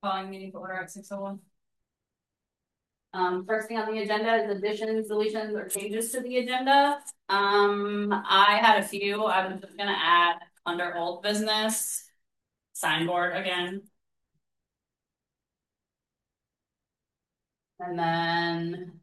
Calling meeting to order at 6:01. First thing on the agenda is additions, deletions, or changes to the agenda. I had a few. I was just gonna add under old business, signboard again. And then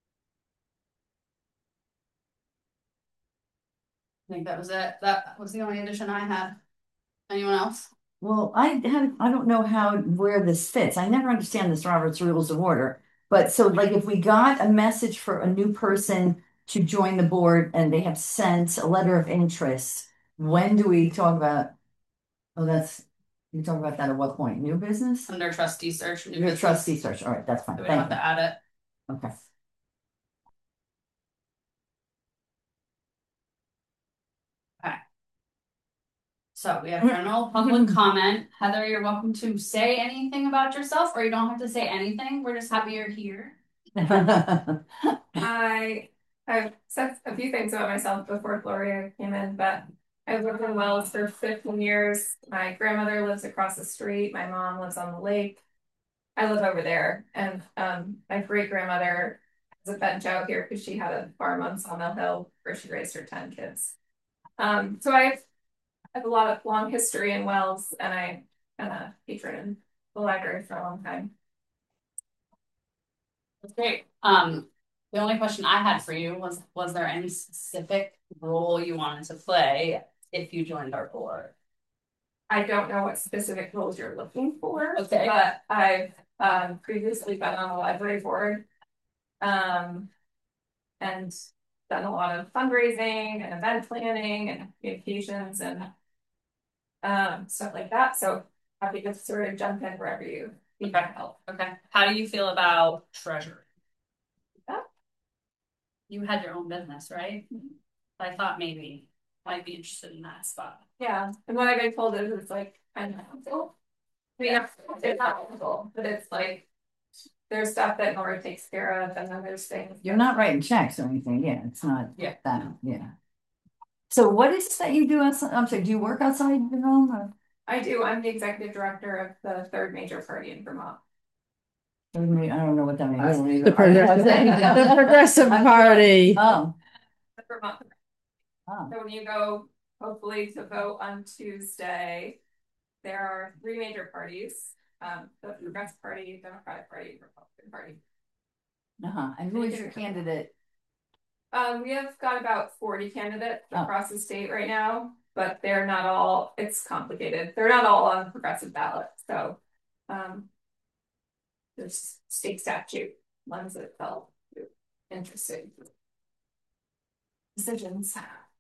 I think that was it. That was the only addition I had. Anyone else? Well, I don't know where this fits. I never understand this Robert's Rules of Order. But so like if we got a message for a new person to join the board and they have sent a letter of interest, when do we talk about, oh, you talk about that at what point? New business? Under trustee search. Your trustee search. All right, that's fine. So we don't have Thank to add it. you. Okay. Okay. So we have general public comment. Heather, you're welcome to say anything about yourself, or you don't have to say anything. We're just happy you're here. I've said a few things about myself before Gloria came in, but I've lived in Wells for 15 years. My grandmother lives across the street. My mom lives on the lake. I live over there. And my great grandmother has a bench out here because she had a farm on Sawmill Hill where she raised her 10 kids. So I have a lot of long history in Wells, and I kind of patroned the library for a long time. That's great. The only question I had for you was there any specific role you wanted to play if you joined our board? I don't know what specific roles you're looking for, Okay. but I've previously been on the library board and done a lot of fundraising and event planning and communications and stuff like that. So happy to sort of jump in wherever you need help. Okay. How do you feel about treasury? Yeah. You had your own business, right? I thought maybe might be interested in that spot. Yeah. And what I've been told is it's like kind of helpful. I mean, it's not helpful, but it's like there's stuff that Nora takes care of, and then there's things. You're not writing checks or anything. Yeah, it's not Yeah. that. Yeah. So what is it that you do outside? I'm sorry, do you work outside your home? Or? I do. I'm the executive director of the third major party in Vermont. I don't know what that means. The Progressive Party. Oh. The Vermont. Oh. So when you go, hopefully, to vote on Tuesday, there are three major parties: the Progressive Party, Democratic Party, Republican Party. And who is your candidate? We have got about 40 candidates across the state right now, but they're not all, it's complicated. They're not all on the progressive ballot. So there's state statute ones that felt interesting decisions.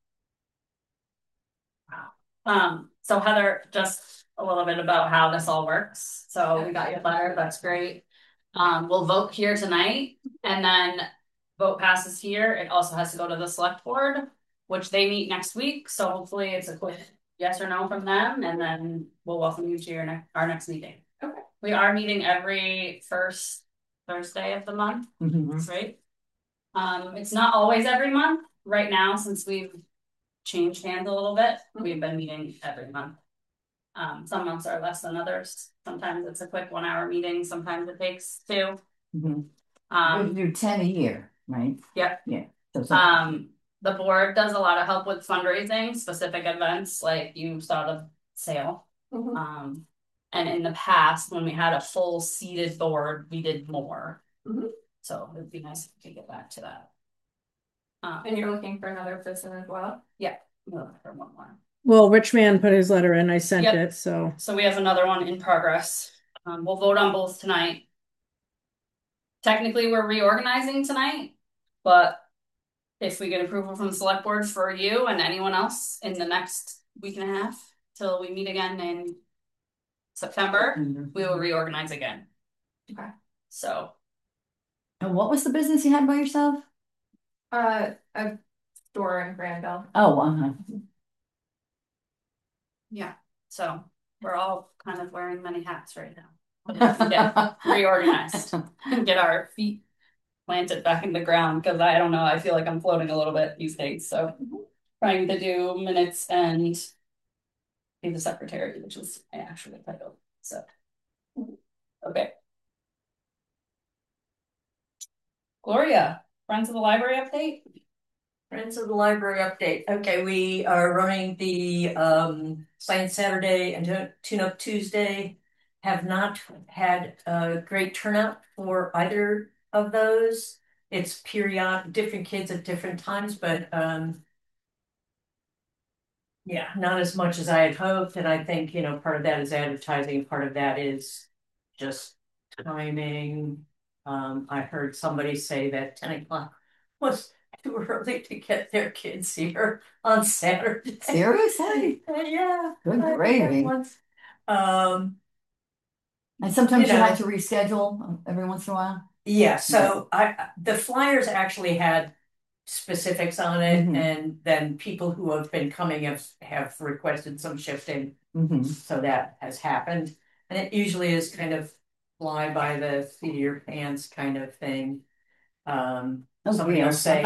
Wow. So Heather, just a little bit about how this all works. So we got your letter, that's great. We'll vote here tonight, and then vote passes here. It also has to go to the select board, which they meet next week. So hopefully it's a quick yes or no from them, and then we'll welcome you to our next meeting. Okay. We are meeting every first Thursday of the month, right? It's not always every month. Right now, since we've changed hands a little bit, we've been meeting every month. Some months are less than others. Sometimes it's a quick 1 hour meeting. Sometimes it takes 2. You do 10 a year, right? Yep. Yeah. The board does a lot of help with fundraising, specific events, like you saw the sale. And in the past, when we had a full seated board, we did more. So it'd be nice if we could get back to that. And you're looking for another person as well? Yeah, we're looking for one more. Well, Rich Man put his letter in. I sent it. So we have another one in progress. We'll vote on both tonight. Technically, we're reorganizing tonight, but if we get approval from the select board for you and anyone else in the next week and a half till we meet again in September, we will reorganize again. Okay. So. And what was the business you had by yourself? A store in Granville. Oh, Yeah. So we're all kind of wearing many hats right now. Get reorganized and get our feet planted back in the ground, because I don't know, I feel like I'm floating a little bit these days. So trying to do minutes and be the secretary, which is my actual title. So Okay. Gloria, Friends of the Library update? Friends of the Library update. Okay, we are running the Science Saturday and Tune Up Tuesday. Have not had a great turnout for either of those. It's periodic, different kids at different times, but yeah, not as much as I had hoped. And I think, part of that is advertising, part of that is just timing. I heard somebody say that 10 o'clock was too early to get their kids here on Saturday. Seriously? Yeah. Good I think gravy. once. Um, And sometimes You you know. have to reschedule every once in a while. yeah, so the flyers actually had specifics on it, Mhm. and then people who have been coming have requested some shifting. Mhm. So that has happened. And it usually is kind of fly by the seat of your pants kind of thing. Somebody will say,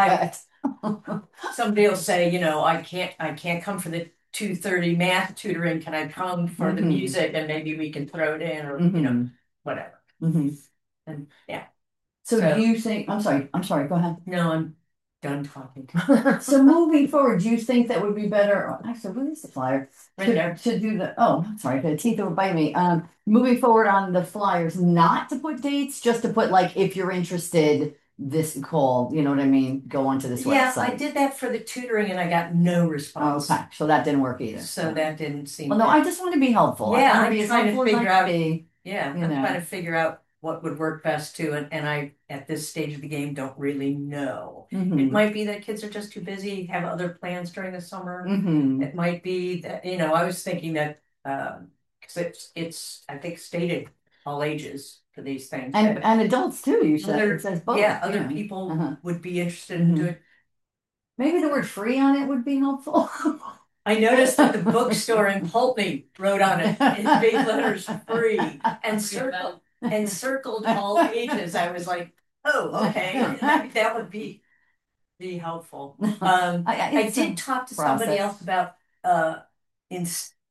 somebody will say, I can't come for the 2:30 math tutoring. Can I come for the Mhm. music and maybe we can throw it in or, Mhm. whatever. Mhm. And yeah, So So- do you think, I'm sorry, go ahead. no, I'm done talking. So moving forward, do you think that would be better? Actually, what is the flyer? Right there. To do sorry, the teeth would bite me. Moving forward on the flyers, not to put dates, just to put like, if you're interested, this call, you know what I mean? Go onto this Yeah, website. I did that for the tutoring and I got no response. Okay, so that didn't work either. So that didn't seem. Well, no, I just want to be helpful. Yeah, I want I'm to be as trying to helpful as I figure can out- be. Yeah, You I'm know. trying to figure out what would work best too, and I, at this stage of the game, don't really know. It Mhm. might be that kids are just too busy, have other plans during the summer. Mhm. It might be that, I was thinking that, because it's, I think, stated all ages for these things. And adults too, you said. Other- It says both. Yeah, other yeah. people Uh-huh. would be interested in Mhm. doing. Maybe the word free on it would be helpful. I noticed that the bookstore in Pulteney wrote on it in big letters, free, and circled all ages. I was like, oh, okay, that would be helpful. I It's a did talk to somebody process. else about in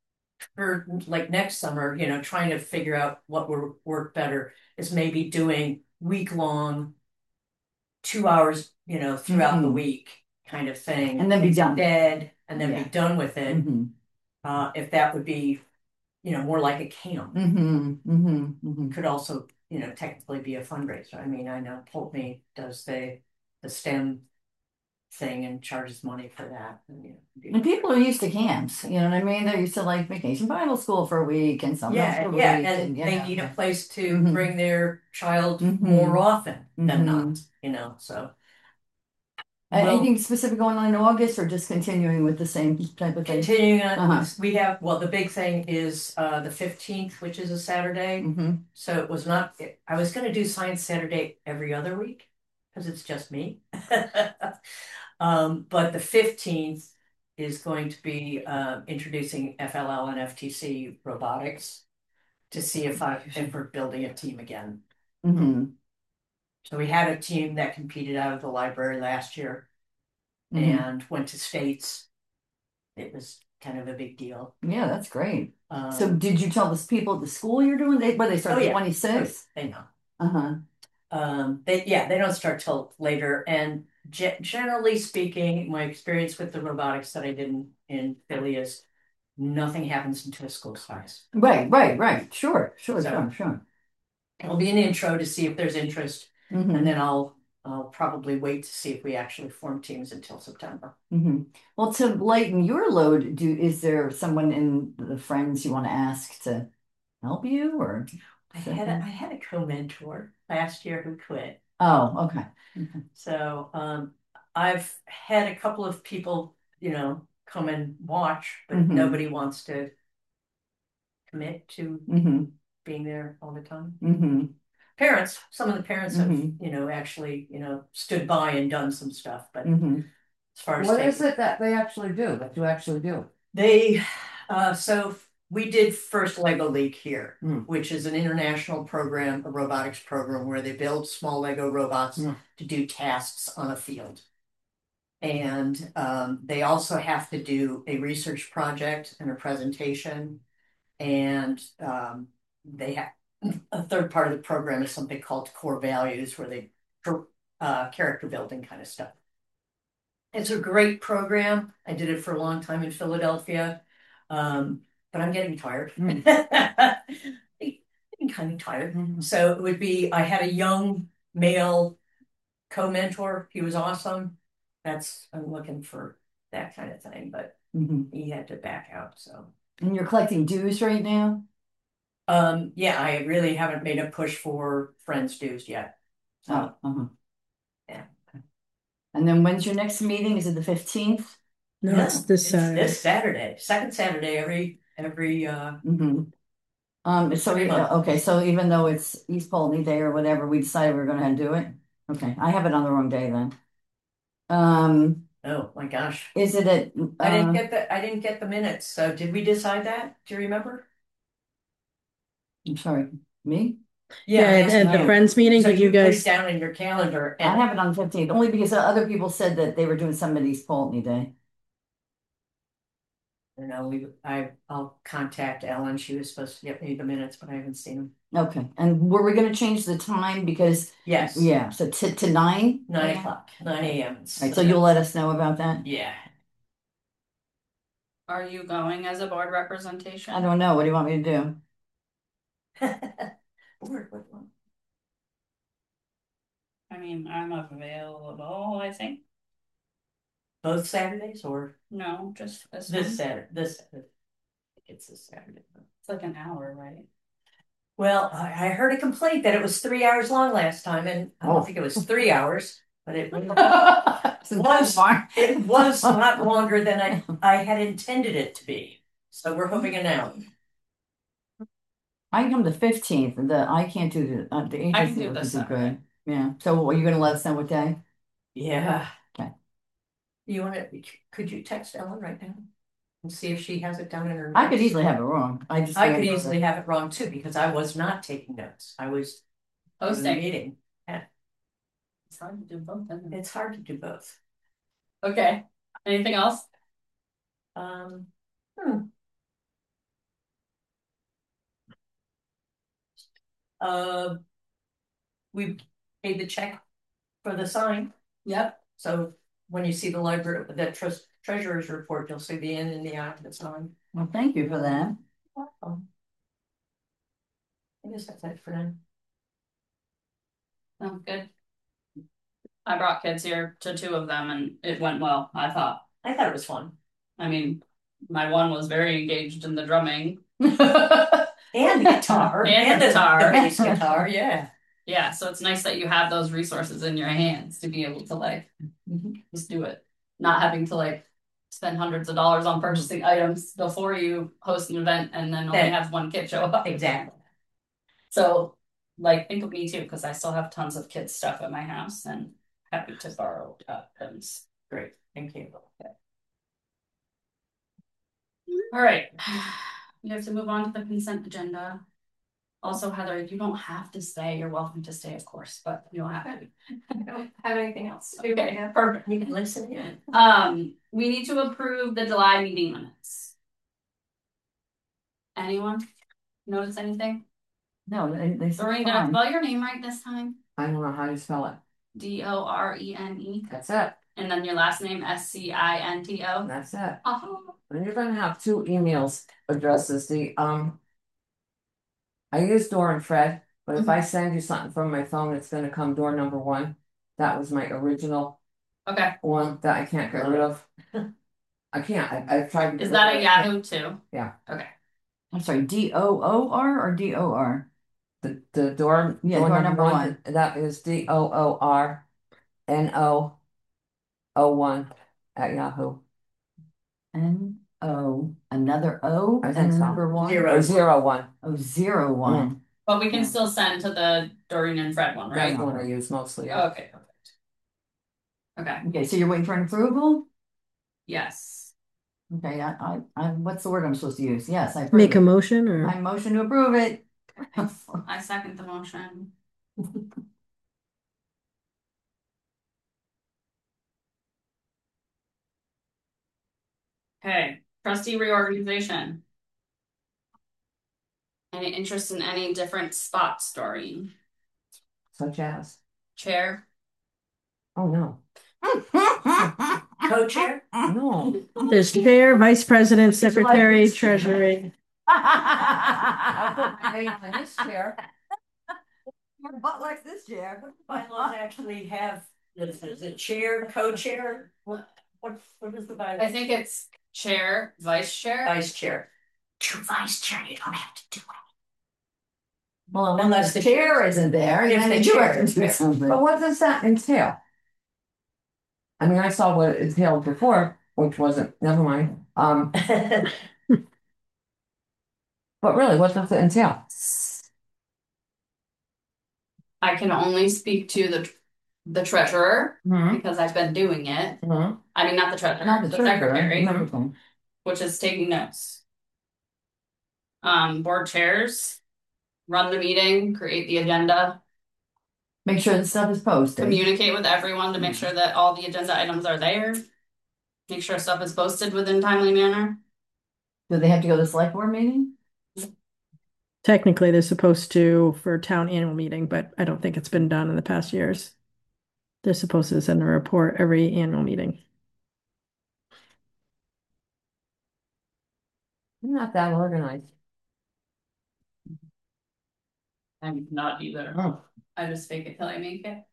for like next summer, trying to figure out what would work better is maybe doing week-long 2 hours, throughout the Mhm. week kind of thing. And then be done. Instead, and then Yeah. be done with it. Mhm. If that would be, more like a camp. Mhm. Mhm. Mhm. Could also, technically be a fundraiser. I mean, I know Pulteney does the STEM thing and charges money for that. And people are used to camps, you know what I mean? They're used to like vacation Bible school for a week and something else Yeah, for a yeah, week. and you they know. need a place to Mhm. bring their child Mhm. more often than Mhm. not, so. Anything specific going on in August or just continuing with the same type of thing? Continuing on, Uh-huh. we have, well, the big thing is the 15th, which is a Saturday. Mhm. So it was not, I was gonna do Science Saturday every other week, because it's just me. But the 15th is going to be introducing FLL and FTC robotics to see if we're building a team again. Mhm. So we had a team that competed out of the library last year Mhm. and went to states. It was kind of a big deal. Yeah, that's great. So Um, did you tell the people at the school you're doing? They start Oh, yeah. 26? they know. Uh-huh. They don't start till later. And generally speaking, my experience with the robotics that I did in Philly is nothing happens until school starts. Right. Sure. So- It'll be an intro to see if there's interest, Mhm. and then I'll probably wait to see if we actually form teams until September. Mhm. Well, to lighten your load, is there someone in the friends you want to ask to help you or? I had a co-mentor last year who quit. Oh, okay. So I've had a couple of people, come and watch, but Mhm. nobody wants to commit to Mm-hmm. being there all the time. Mm-hmm. Some of the parents have, actually, stood by and done some stuff, but Mm-hmm. as far as What is it that they actually do, that you actually do? they, so we did First Lego League here, Mm. which is an international program, a robotics program where they build small Lego robots to do tasks on a field. And they also have to do a research project and a presentation. And a third part of the program is something called core values, where they character building kind of stuff. It's a great program. I did it for a long time in Philadelphia, but I'm getting tired. I'm kind of tired. So it would be, I had a young male co-mentor. He was awesome. I'm looking for that kind of thing, but he had to back out. So, And you're collecting dues right now? yeah, I really haven't made a push for Friends dues yet. So, yeah. And then when's your next meeting? Is it the 15th? No, it's this Saturday. This Saturday, second Saturday every So, Every month. okay, so even though it's East Polney Day or whatever, we decided we are gonna do it? Okay, I have it on the wrong day then. Oh my gosh. Is it at, I didn't get the minutes. So did we decide that? Do you remember? I'm sorry, me? Yeah, I at asked the you. Friends meeting, So did you put it guys? down in your calendar I and have it on the 15th, only because other people said that they were doing some at East Polney Day. I'll contact Ellen. She was supposed to get me the minutes, but I haven't seen them. Okay, and were we gonna change the time because, Yes. yeah, so to 9? 9 o'clock, 9 a.m. Right, so you'll let us know about that? Yeah. Are you going as a board representation? I don't know, what do you want me to do? Board, what one? I mean, I'm available, I think. Both Saturdays or No, just this this one. Saturday? This Saturday. It's this Saturday. It's like an hour, right? Well, I heard a complaint that it was 3 hours long last time, and I don't think it was 3 hours, but it was not longer than I had intended it to be. So we're hoping an hour. I can come the 15th, I can't do the I can agency do doesn't this do Saturday. good. Yeah, so are you gonna let us know what day? Yeah. Okay. Could you text Ellen right now and see if she has it down in her I could notes? easily have it wrong. I could easily have it wrong too, because I was not taking notes. I was in the Hosting. meeting. It's hard to do both, isn't it? It's hard to do both. Okay. Anything else? Um, we paid the check for the sign. Yep. So when you see the treasurer's report, you'll see the N in the I of the sign. Well, thank you for that. Welcome. I guess that's it for now. Sounds good. I brought kids here to 2 of them and it went well, I thought. I thought it was fun. I mean, my one was very engaged in the drumming. And the guitar. And the guitar. The bass guitar, yeah. Yeah, so it's nice that you have those resources in your hands to be able to like just do it. Not having to like spend hundreds of dollars on purchasing items before you host an event and then only have one kid show up. Exactly. So like think of me too, because I still have tons of kids stuff at my house and happy to borrow items. Great. Thank you. All right. We have to move on to the consent agenda. Also, Heather, you don't have to stay. You're welcome to stay, of course, but you don't have to. I don't have anything else to do right Okay, now. perfect. You can listen in. We need to approve the July meeting minutes. Anyone notice anything? No, they said Doreen, did I spell your name right this time? I don't know how to spell it. Dorene. That's it. And then your last name Scinto. That's it. Oh. And you're gonna have 2 emails addresses. I use Door and Fred, but if I send you something from my phone, it's gonna come door number 1. That was my original Okay. one that I can't get rid of. I can't. I've tried to. Is that a Yahoo too? Yeah. Okay. I'm sorry, DOOR or DOR? The door, Yeah, door number 1. That is DOORNO01 at Yahoo. NO, another O, I think and so. number 1? Zero. Or 01. Oh, 01. But we can still send to the Doreen and Fred one, right? That's the one I use mostly. Yeah. Okay, perfect. Okay. Okay, so you're waiting for an approval? Yes. Okay, what's the word I'm supposed to use? Yes, I approve Make a it. motion or? I motion to approve it. I second the motion. Okay, trustee reorganization. Any interest in any different spot story? Such as, Chair? oh no, Co-chair? no. There's chair, vice president, secretary, treasury. This chair. Your butt likes this chair. Bylaws actually have the chair, co-chair. What is the bylaw? I think it's chair, vice chair. Vice chair. To vice chair, you don't have to do it. Well, Unless the the chair isn't there, if then the they do chair have to is do there. something. But what does that entail? I mean, I saw what it entailed before, which wasn't, never mind. But really, what does it entail? I can only speak to the treasurer because I've been doing it. I mean, not the treasurer, Not the treasurer, secretary, everything. which is taking notes. Board chairs, run the meeting, create the agenda, Make sure the stuff is posted. communicate with everyone to make sure that all the agenda items are there. Make sure stuff is posted within timely manner. Do they have to go to the select board meeting? Technically, they're supposed to for town annual meeting, but I don't think it's been done in the past years. They're supposed to send a report every annual meeting. I'm not that organized. I'm not either. Oh. I just fake it till I make it.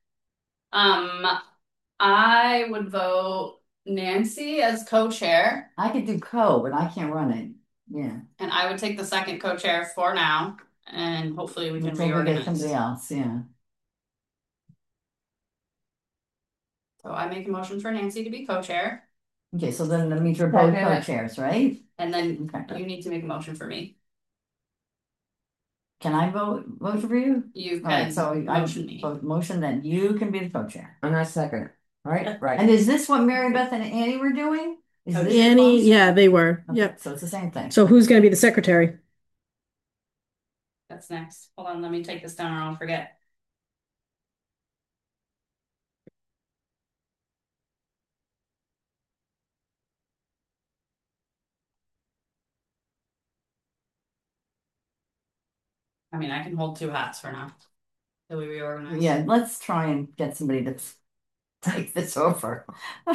I would vote Nancy as co-chair, I could do but I can't run it. Yeah. and I would take the second co-chair for now, and hopefully we can Until we get reorganize. somebody else, yeah. So I make a motion for Nancy to be co-chair, Okay, so then that means we're both Okay. co-chairs, right? and then Okay. you need to make a motion for me. Can I vote for you? You All right, can so I motion me. vote motion that you can be the co-chair. And I second. Right, right. And is this what Mary Beth and Annie were doing? Is this Annie, policy? yeah, they were. Okay, Yep. so it's the same thing. So who's going to be the secretary? That's next. Hold on, let me take this down or I'll forget. I mean, I can hold two hats for now. Till we reorganize. Yeah, let's try and get somebody to take this over.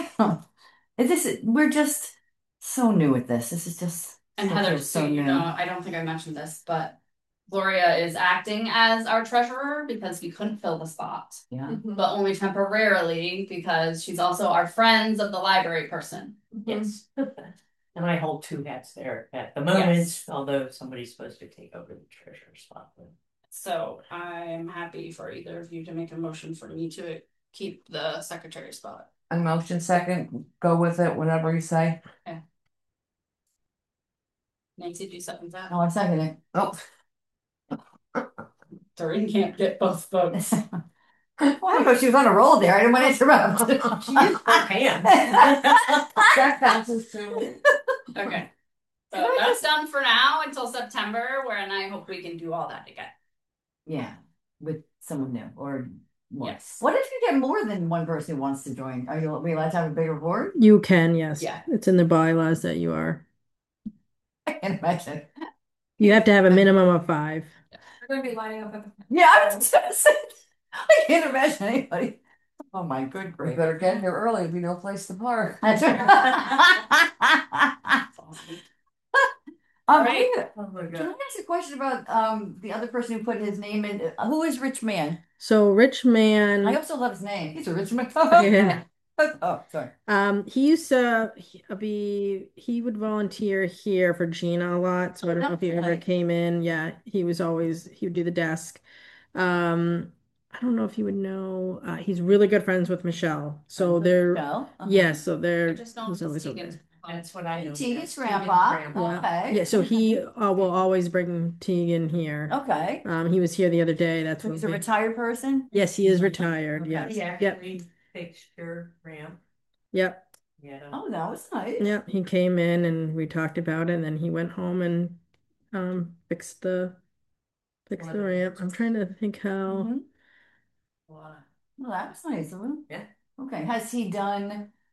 We're just so new at this. This is just And so- Heather, so so you new. know, I don't think I mentioned this, but Gloria is acting as our treasurer because we couldn't fill the spot, Yeah. but only temporarily because she's also our Friends of the Library person. Yes. And I hold two hats there at the moment, Yes. although somebody's supposed to take over the treasurer's spot. So I'm happy for either of you to make a motion for me to keep the secretary spot. A motion second, go with it, whatever you say. Nancy, do you second that? Oh, I second it. Oh, Doreen can't get both votes. Well, I know she was on a roll there. I didn't want to interrupt. She used her hand. that passes too. Okay. So Can I that's done for now until September, and I hope we can do all that again. Yeah, with someone new or more. Yes. What if you get more than one person who wants to join? Are you allowed to have a bigger board? You can, yes. Yeah. It's in the bylaws that you are. I can't imagine. You have to have a minimum of 5. We're going to be lining up at the. Yeah, I was just gonna say, I can't imagine anybody. Oh my good We grief. better get here early, there'll be no place to park. That's right. Right. Oh my Can I God. ask a question about the other person who put his name in? Who is Rich Man? So Rich I Man, also love his name. He's a rich man. Yeah. Oh, sorry. he used to he would volunteer here for Gina a lot. So I don't know if he ever Okay. came in. Yeah, he would do the desk. I don't know if you would know. He's really good friends with Michelle. So they're Michelle? yes, so I they're just don't he's always over Tegan's. there. That's what I know. Tegan's Tegan's grandpa. grandpa. Okay. Yeah, so he will always bring Tegan here. Okay. He was here the other day. That's So what he's a retired person? yes, he is retired. Okay. Yes. He Yep. actually fixed your ramp. Yep. Yeah. Oh, that was nice. Yep. He came in and we talked about it, and then he went home and fixed the ramp. I'm trying to think how. Mhm. Well, that was nice of him. Yeah. Okay. Has he done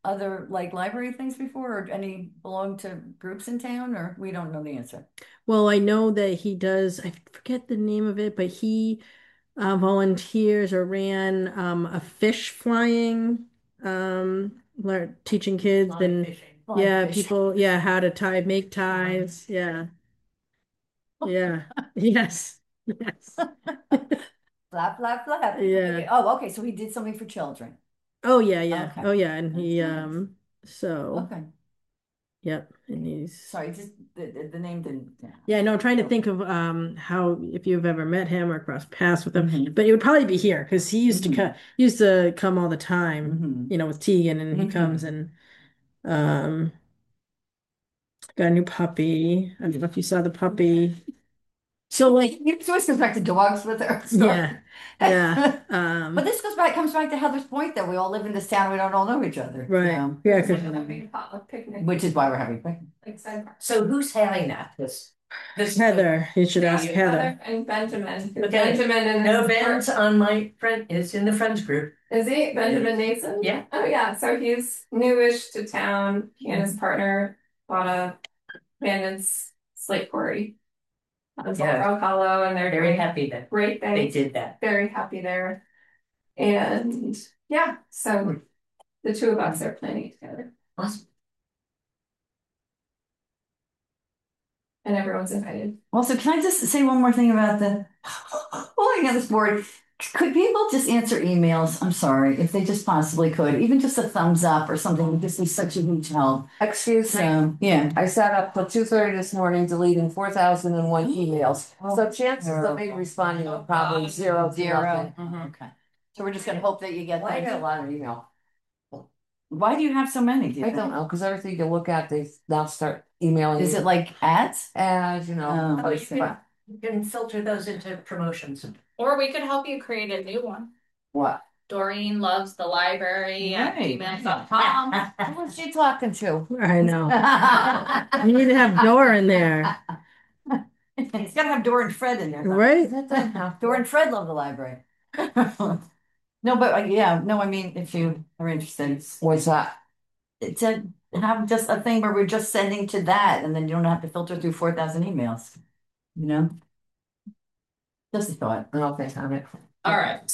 other like library things before, or any belong to groups in town, or we don't know the answer? Well, I know that he does, I forget the name of it, but he volunteers or ran a fish flying, teaching kids Fly and fishing. yeah, Fish. people, yeah, how to make ties. Yeah. Yeah. Yes. Yes. Flap, flap, flap. Yeah. Okay. Oh, okay, so he did something for children. Oh yeah, yeah. Okay. Oh yeah. And he That's nice. so Okay, yep. And he's sorry, just the name didn't. yeah, no, I'm trying to think of how if you've ever met him or crossed paths with him, Mhm. but it would probably be here because he used to Mhm. come all the time, Mhm. you know, with Tegan and he Mhm. comes and um got a new puppy. I don't know if you saw the puppy. So like, you supposed to go back to dogs with her. Yeah. Yeah. But this comes back to Heather's point that we all live in this town, we don't all know each other. Right. So, Yeah, It's like 'cause- having a potluck picnic. which is why we're having picnic. Like sidebar. So who's having that? This Heather, you should ask Heather. Heather. Heather and Benjamin. Okay. Benjamin and No, his Ben's on my friend is in the friends group. Is he Benjamin Nason? Yeah. Oh yeah. So he's newish to town. He and his partner bought a abandoned slate quarry. It's Yeah. Rock Hollow, and they're Very doing happy that great they things. did that. Very happy there. And yeah, so the two of us are planning together. Awesome. And everyone's invited. Also, can I just say one more thing about the holding on this board? Could people just answer emails? I'm sorry, if they just possibly could, even just a thumbs up or something would just be such a huge help. Excuse me. So, yeah. I sat up till 2:30 this morning deleting 4,001 emails. So chances of me responding are probably zero to nothing. Okay. So we're just gonna hope that you get I get a that. lot of email. Why do you have so many? Do you I don't think? know, because everything you look at, they now start emailing. Is you it like ads? ads, you know? Oh, Oh, you can filter those into promotions. Or we could help you create a new one. What? Doreen loves the library at Right. gmail.com. Who was she talking to? I know. You need to have Dora in there. It's gotta have Dora and Fred in there. Right? Dora and Fred love the library. No, but yeah, no, I mean, if you are interested, What's that? to have just a thing where we're just sending to that, and then you don't have to filter through 4,000 emails. You know? Just a thought. Okay, I'm it. All right.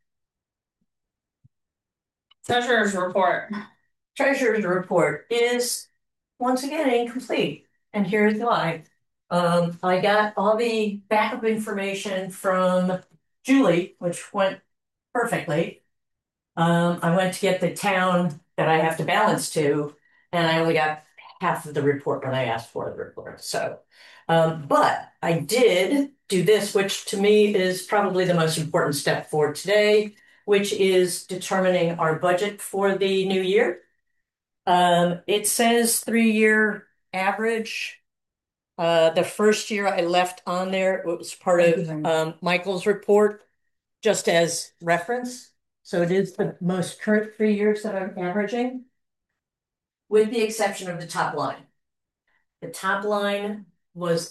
Treasurer's report. Treasurer's report is once again incomplete, and here's why. I got all the backup information from Julie, which went perfectly. I went to get the town that I have to balance to, and I only got half of the report when I asked for the report. So, but I did do this, which to me is probably the most important step for today, which is determining our budget for the new year. It says 3-year average. The first year I left on there, it was part of Michael's report, just as reference. So it is the most current 3 years that I'm averaging, with the exception of the top line. The top line was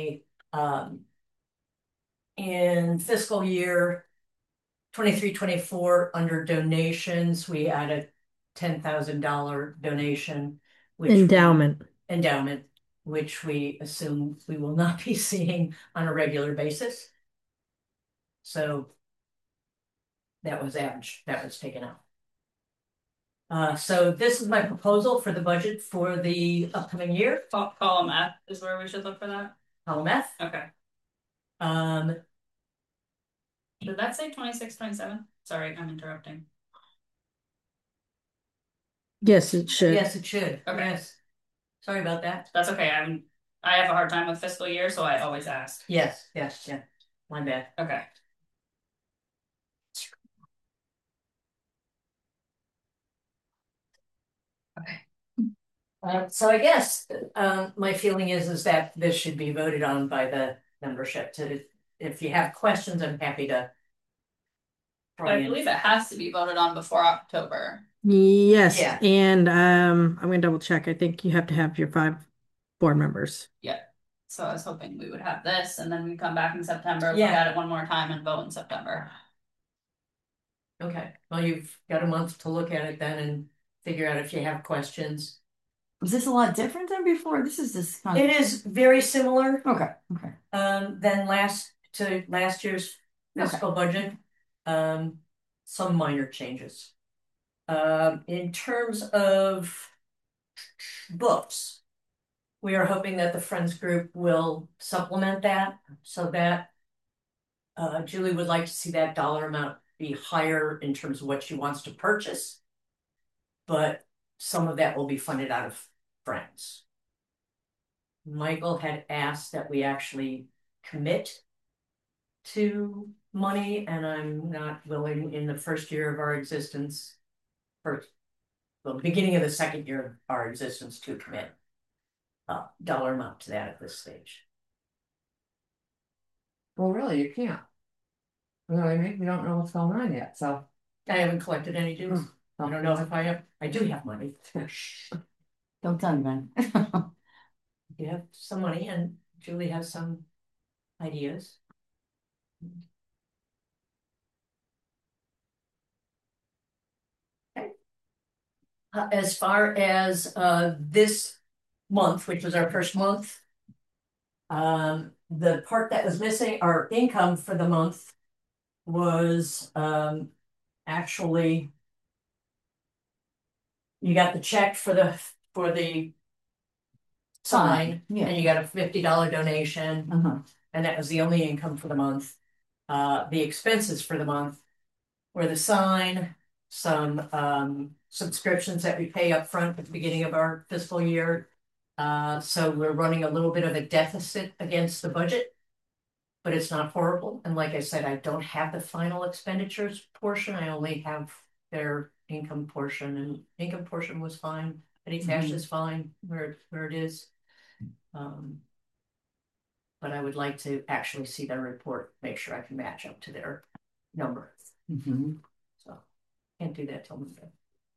in fiscal year 23-24 under donations, we had a $10,000 donation. Endowment. Which we assume we will not be seeing on a regular basis. So that was average, that was taken out. So this is my proposal for the budget for the upcoming year. Column F is where we should look for that. Column F. Okay. Um, Did that say 26, 27? Sorry, I'm interrupting. Yes, it should. yes, it should. Okay. Yes. Sorry about that. That's okay. I have a hard time with fiscal year, so I always ask. Yes, yeah. My bad. Okay. So I guess my feeling is that this should be voted on by the membership. If you have questions, I'm happy to. I believe it has to be voted on before October. Yes, Yeah. and I'm gonna double check. I think you have to have your 5 board members. Yeah. So I was hoping we would have this and then we come back in September, look Yeah. at it one more time and vote in September. Okay, well, you've got a month to look at it then and figure out if you have questions. Is this a lot different than before? This is just kind It is very similar Okay, okay. than last year's fiscal budget. Some minor changes. In terms of books, we are hoping that the Friends group will supplement that so that Julie would like to see that dollar amount be higher in terms of what she wants to purchase, but some of that will be funded out of Friends. Michael had asked that we actually commit to money, and I'm not willing in the first year of our existence, the beginning of the second year of our existence, to commit a dollar amount to that at this stage. Well, really, you can't. You know what I mean? We don't know what's going on yet, so. I haven't collected any dues. I don't know if I do have money. Don't tell me, man. You have some money, and Julie has some ideas. Okay. As far as this month, which was our first month, the part that was missing, our income for the month, was actually, you got the check for the sign, Yeah. and you got a $50 donation, Uh-huh. and that was the only income for the month. The expenses for the month were the sign, some subscriptions that we pay up front at the beginning of our fiscal year. So we're running a little bit of a deficit against the budget, but it's not horrible. And like I said, I don't have the final expenditures portion. I only have their income portion, and income portion was fine. Petty cash is fine where it is. But I would like to actually see their report, make sure I can match up to their number. So can't do that till Monday.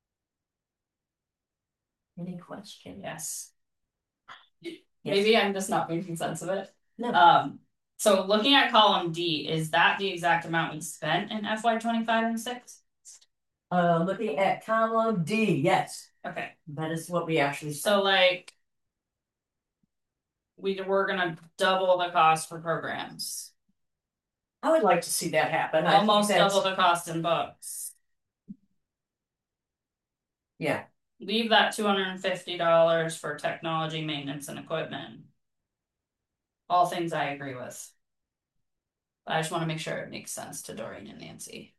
Any question? Yes. Yes. Maybe I'm just not making sense of it. No. So looking at column D, is that the exact amount we spent in FY 25 and 6? Looking at column D, yes, Okay, that is what we actually saw. so like we're gonna double the cost for programs. I would like to see that happen. I think Almost that's- double the cost in books. Yeah, Leave that $250 for technology, maintenance, and equipment. All things I agree with. I just want to make sure it makes sense to Doreen and Nancy.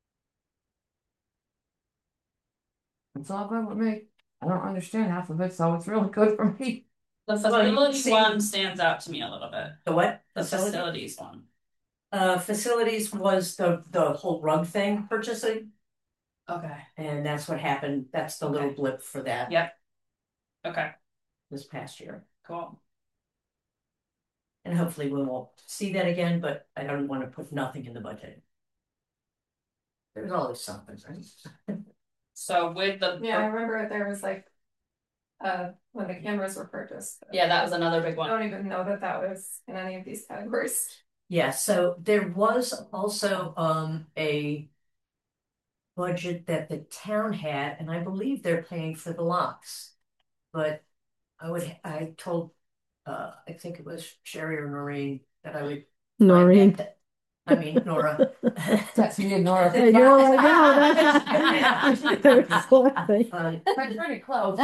It's all good with me. I don't understand half of it, so it's really good for me. The Well, you facilities see- one stands out to me a little bit. the what? The Facility? facilities one. Facilities was the whole rug thing purchasing, Okay. and that's what happened. That's the little Okay. blip for that Yep. Okay, this past year. cool. And hopefully we won't see that again, but I don't want to put nothing in the budget. There's always something, right? So with the Yeah, I remember there was like, when the cameras were purchased. yeah, that was another big I one. don't even know that was in any of these categories. Yeah, so there was also a budget that the town had, and I believe they're paying for the locks. But I told I think it was Sherry or Noreen that I would find Noreen. that- I mean Nora. Text me, Nora. I know, that's that's laughing. That's pretty close.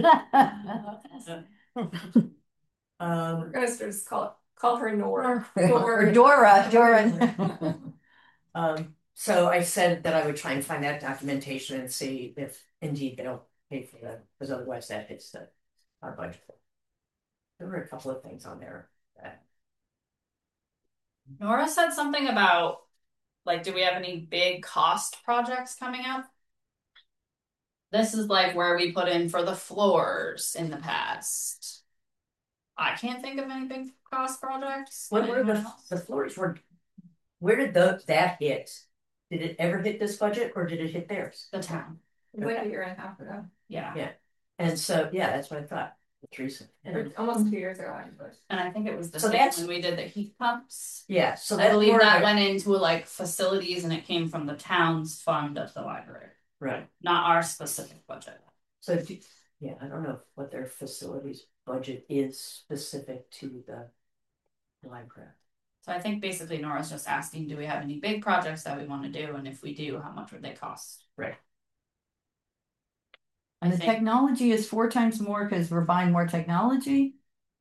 We're gonna just call her Nora. Or Dora. So I said that I would try and find that documentation and see if indeed they'll pay for that, because otherwise that hits our budget. There were a couple of things on there that Nora said something about like, do we have any big cost projects coming up? This is like where we put in for the floors in the past. I can't think of any big cost projects. what were Anyone the else? floors were. Where did that hit? Did it ever hit this budget, or did it hit theirs? The town. It was like a year and a half ago, Yeah. Yeah. And so yeah, that's what I thought. It's recent. or almost 2 years ago, actually. And I think it was the So same that's- when we did the heat pumps. Yeah, so I that's believe more that of a- went into like facilities and it came from the town's fund of the library, right. not our specific budget. So, yeah, I don't know what their facilities budget is specific to the library. So I think basically Nora's just asking, do we have any big projects that we want to do? And if we do, how much would they cost? Right. And I the think- technology is 4 times more because we're buying more technology.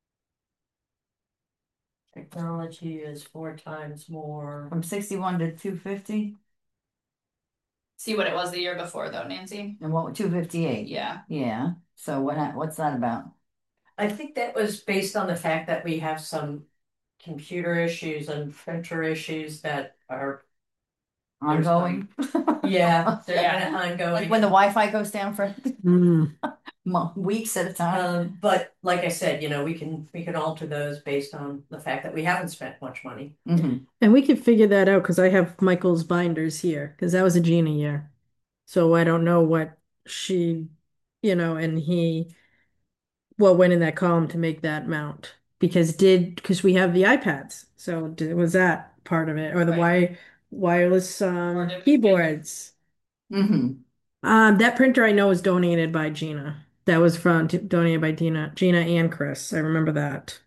Technology is 4 times more. From 61 to 250, See what it was the year before though, Nancy? and what, 258? Yeah. Yeah, so what's that about? I think that was based on the fact that we have some computer issues and printer issues that are, Ongoing? yeah, they're Yeah. kind of Like ongoing. when the Wi-Fi goes down for Mm. weeks at a time? But like I said, we can alter those based on the fact that we haven't spent much money. Mhm. And we could figure that out because I have Michael's binders here because that was a Gina year. So I don't know what she, and he, what went in that column to make that mount because we have the iPads. So was that part of it or the wireless Or did we get- keyboards? Mhm. That printer I know was donated by Gina. That was donated by Gina and Chris. I remember that.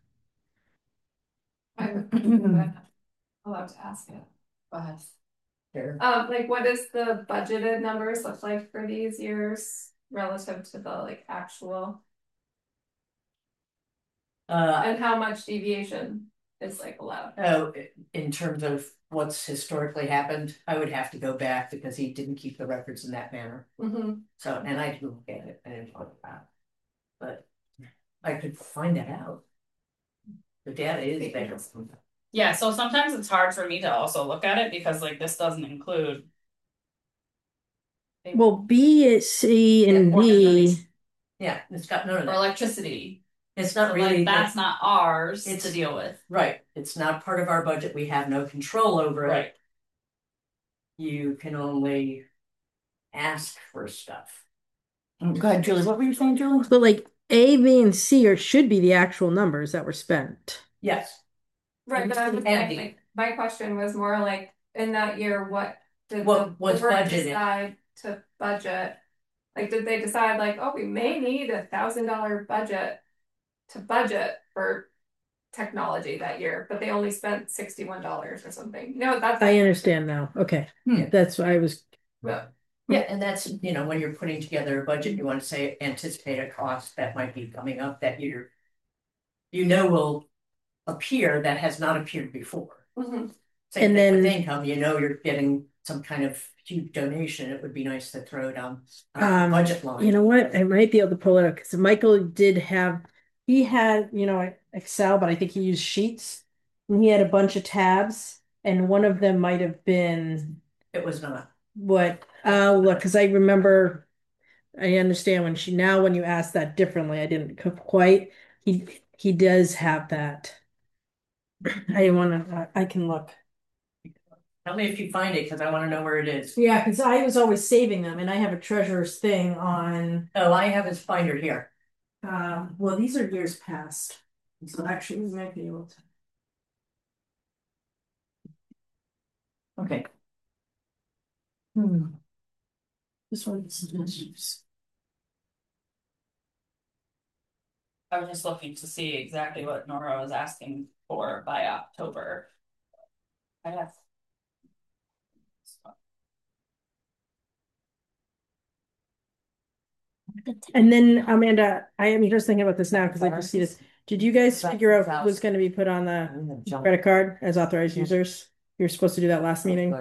I'm allowed to ask it. Go ahead. Sure. Like what does the budgeted numbers look like for these years relative to the like actual, and how much deviation is like allowed? Oh, in terms of what's historically happened, I would have to go back because he didn't keep the records in that manner. Mm-hmm. So, and I didn't look at it, I didn't look at that. But I could find that out. The data is there. Yeah, so sometimes it's hard for me to also look at it because like this doesn't include. Well, B, C, and D. Yeah, it's got none of Or that. electricity. It's So not really. like that's not ours It's- to deal with. Right, it's not part of our budget, we have no control over it. Right. You can only ask for stuff. Go ahead, Julie. What were you saying, Julie? But like A, B, and C should be the actual numbers that were spent. Yes, Right, but I was Andy. saying, like, my question was more like, in that year, what did What the was board budgeted? decide to budget? Like, did they decide like, oh, we may need $1,000 budget to budget for technology that year, but they only spent $61 or something? No, that's I understand now. Okay. That's why I was. yeah, and that's, when you're putting together a budget, you want to say anticipate a cost that might be coming up that will appear that has not appeared before. Mhm. Same And thing with then- income, you're getting some kind of huge donation, it would be nice to throw it on a budget line. You know what? I might be able to pull it up because Michael he had, Excel, but I think he used Sheets. And he had a bunch of tabs, and one of them might have been It was not. what, look, because I remember, I understand when you ask that differently, I didn't quite, he does have that. I can look. Tell me if you find it, because I want to know where it is. Yeah, because I was always saving them, and I have a treasurer's thing on. Oh, I have his binder here. Well, these are years past, so actually we might be able to. Okay. This one's. I was just looking to see exactly what Nora was asking for by October. I guess. And then Amanda, I am just thinking about this now because I just see this. Did you guys figure out what's going to be put on the credit card as authorized users? You're supposed to do that last meeting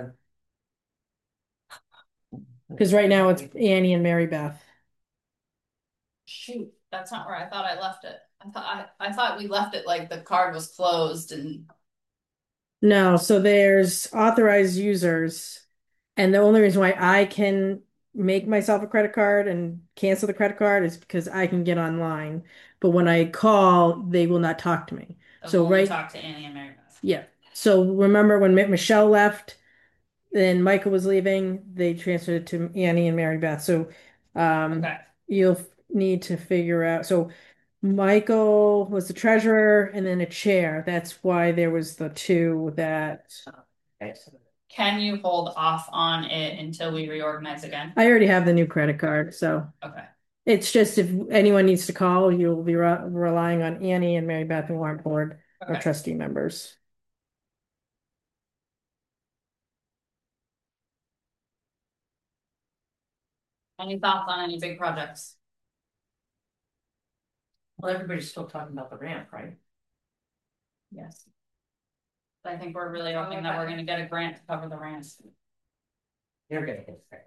because right now it's Annie and Mary Beth. Shoot, that's not where I thought I left it. I thought we left it like the card was closed and No, so there's authorized users, and the only reason why I can make myself a credit card and cancel the credit card is because I can get online. But when I call, they will not talk to me. So only right, talk to Annie and Mary Beth. yeah. So remember when Michelle left, then Michael was leaving, they transferred it to Annie and Mary Beth. So Okay. you'll need to figure out. So Michael was the treasurer and then a chair. That's why there was the two that Okay, so Can you hold off on it until we reorganize again? I already have the new credit card. So Okay. It's just if anyone needs to call, you'll be relying on Annie and Mary Beth and warrant board or Okay. trustee members. Any thoughts on any big projects? Well, everybody's still talking about the ramp, right? Yes. I think we're really hoping that we're gonna get a grant to cover the ramps. You're gonna get there.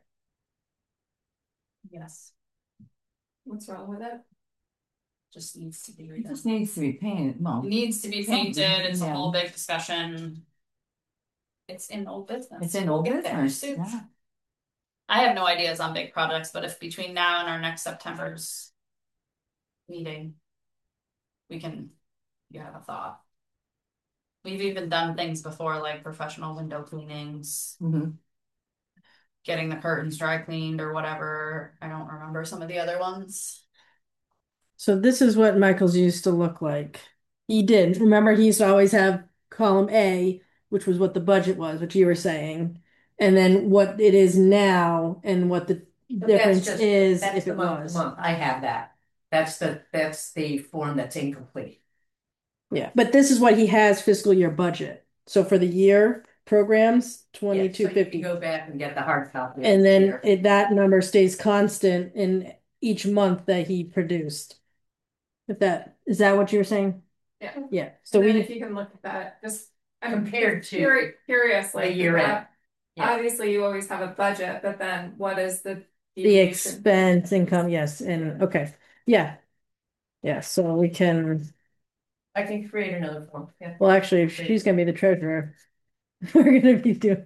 Yes. What's wrong with it? Just needs to be It just redone. needs to be painted, well. It needs to be painted, it's a Yeah. whole big discussion. It's in old business. It's in old We'll get there business, soon. yeah. I have no ideas on big projects, but if between now and our next September's meeting, we can, you have a thought. We've even done things before, like professional window cleanings, Mhm. getting the curtains dry cleaned or whatever. I don't remember some of the other ones. So this is what Michael's used to look like. He did. Remember, he used to always have column A, which was what the budget was, which you were saying, and then what it is now and what the difference is That's if the it month to was. month. I have that. That's the form that's incomplete. Yeah, but this is what he has fiscal year budget. So for the year programs, Yeah, so 2250. you can go back and get the hard copy. of And the then year. that number stays constant in each month that he produced. If that, is that what you were saying? Yeah. Yeah, So so then we, if you can look at that, just Compared to curious, the like year end. that. Yeah. Obviously, you always have a budget, but then what is the the deviation? expense income, yes, and okay, yeah. Yeah, so we can, I can create another form. Yeah. well, actually, if she's gonna be the treasurer, we're gonna be doing.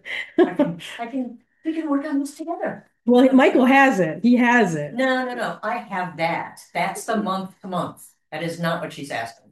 We can work on this together. Well, Michael has it, he has it. No. I have that. That's the month to month. That is not what she's asking.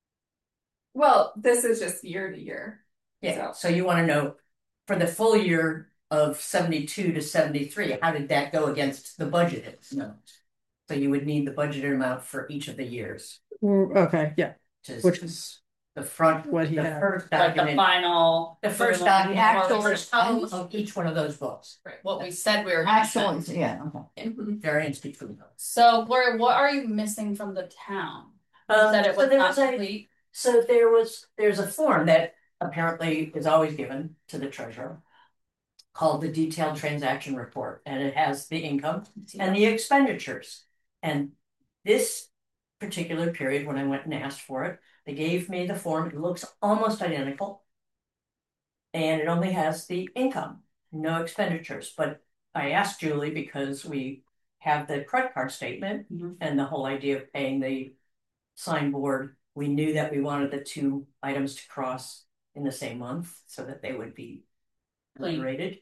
Well, this is just year to year. Yeah, so you want to know for the full year of 72 to 73, how did that go against the budgeted? No. So you would need the budgeted amount for each of the years, Okay, yeah, which is the front, what he the had. first Like the document, final. the first the document, actual the first column expense? of each one of those books. Right, what we said we were gonna Actually, spend. yeah, okay. Variance between those. So Gloria, what are you missing from the town? You said it So was there not was a, complete. so there's a form that apparently is always given to the treasurer called the detailed transaction report, and it has the income and the expenditures. And this particular period, when I went and asked for it, they gave me the form. It looks almost identical. And it only has the income, no expenditures. But I asked Julie because we have the credit card statement and the whole idea of paying the signboard. We knew that we wanted the two items to cross in the same month so that they would be liberated.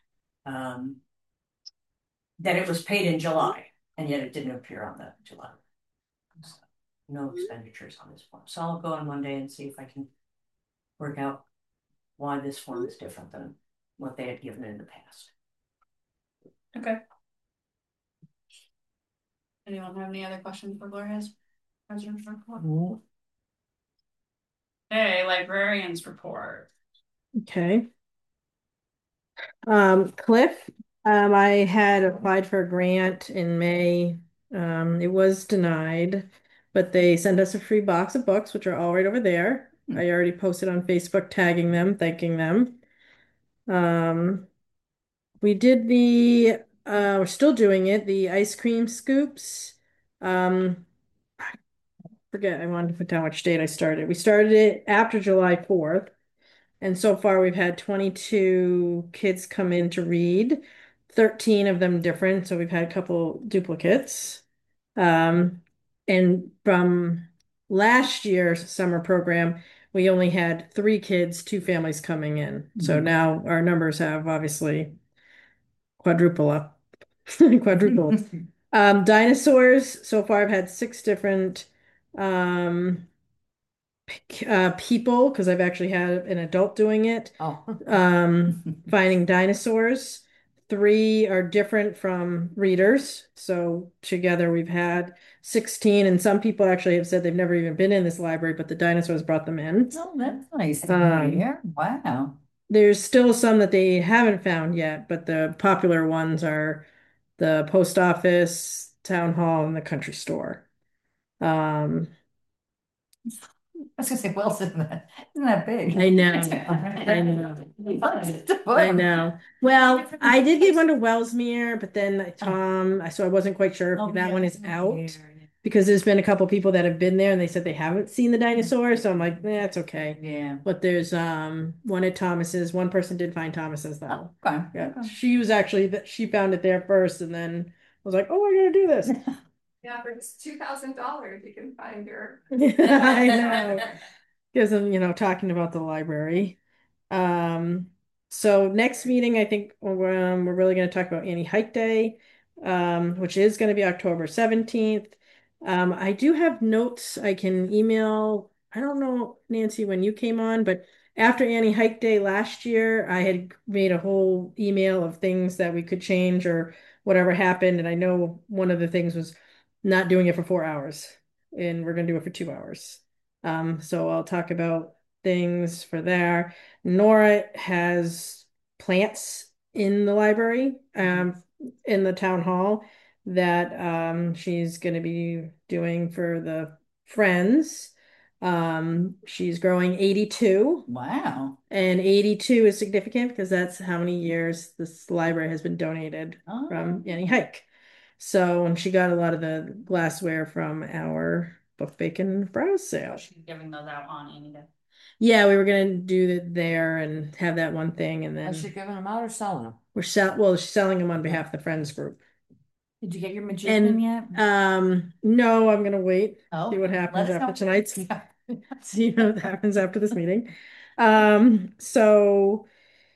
That it was paid in July, and yet it didn't appear on the July. So, no expenditures on this form. So I'll go on Monday and see if I can work out why this form is different than what they had given in the past. Okay. Anyone have any other questions for Gloria's president's report? Hey, librarians report. Okay. Cliff, I had applied for a grant in May. It was denied, but they sent us a free box of books, which are all right over there. I already posted on Facebook tagging them, thanking them. We did we're still doing it, the ice cream scoops. I forget, I wanted to put down which date I started. We started it after July 4th. And so far, we've had 22 kids come in to read, 13 of them different. So we've had a couple duplicates. And from last year's summer program, we only had 3 kids, 2 families coming in. So now our numbers have obviously quadrupled. Dinosaurs, so far I've had 6 different people, because I've actually had an adult doing it. Oh. Finding dinosaurs. 3 are different from readers. So together we've had 16, and some people actually have said they've never even been in this library, but the dinosaurs brought them in. Oh, that's nice to hear. Wow. There's still some that they haven't found yet, but the popular ones are the post office, town hall and the country store. Um, I was gonna say, Wells isn't that big? I know, I know. I know. Well, I did give one to Wellsmere, but then Tom, so I wasn't quite sure Oh, if that yeah, one is yeah, out. yeah. Because there's been a couple people that have been there and they said they haven't seen the dinosaur, so I'm like, that's okay. Yeah. But there's one at Thomas's. One person did find Thomas's though. Okay. Yeah, Okay. she was actually that she found it there first, and then was like, "Oh, I gotta do this." Yeah, for just $2,000, you can find your. I know, because I'm talking about the library. Um, so next meeting, I think we're really going to talk about Annie Hike Day, which is going to be October 17th. I do have notes I can email. I don't know, Nancy, when you came on, but after Annie Hike Day last year, I had made a whole email of things that we could change or whatever happened. And I know one of the things was not doing it for 4 hours, and we're going to do it for 2 hours. So I'll talk about things for there. Nora has plants in the library, in the town hall that she's going to be doing for the friends. She's growing 82, Wow. and 82 is significant because that's how many years this library has been donated from Annie Hike. So, and she got a lot of the glassware from our Book Bacon browse sale. She's giving those out on Annie Day. Yeah, we were gonna do it there and have that one thing, and Is she then giving them out or selling them? she's selling them on behalf of the Friends group. Did you get your magician yet? No, I'm gonna wait, Oh, see what happens let us after know. tonight's, Yeah. see what happens after this meeting. So,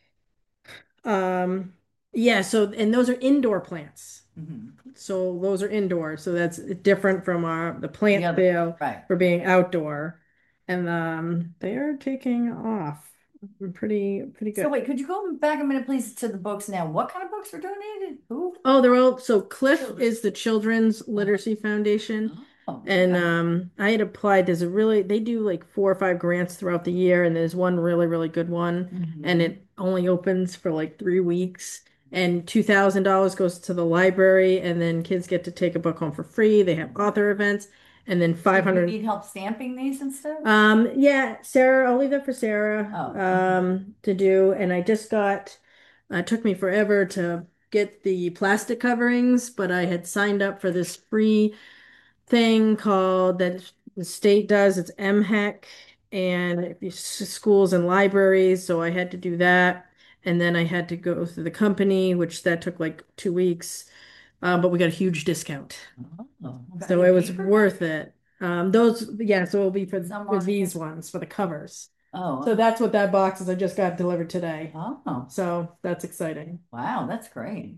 um, yeah, so, and those are indoor plants. Mhm. So those are indoor, so that's different from the plant The other- sale Right. for being outdoor. And they are taking off pretty So good. wait, could you go back a minute, please, to the books now? What kind of books were donated? Who? Oh, they're all so Cliff is the Children's Literacy Foundation. Oh, And okay. I had applied. They do like 4 or 5 grants throughout the year, and there's one really, really good one, and Mhm. it only opens for like 3 weeks. And $2,000 goes to the library, and then kids get to take a book home for free. They have author events, and then So you 500. need help stamping these and stuff? Yeah, Sarah, I'll leave that for Sarah Oh. to do. And I just got it took me forever to get the plastic coverings, but I had signed up for this free thing called that the state does. It's MHEC, and it's schools and libraries. So I had to do that. And then I had to go through the company, which that took like 2 weeks. But we got a huge discount. Oh. So it was worth it. Yeah, so it'll be for Someone- these ones, for the covers. Oh. So that's what that box is. I just got delivered today. Oh. So that's exciting. Wow, that's great.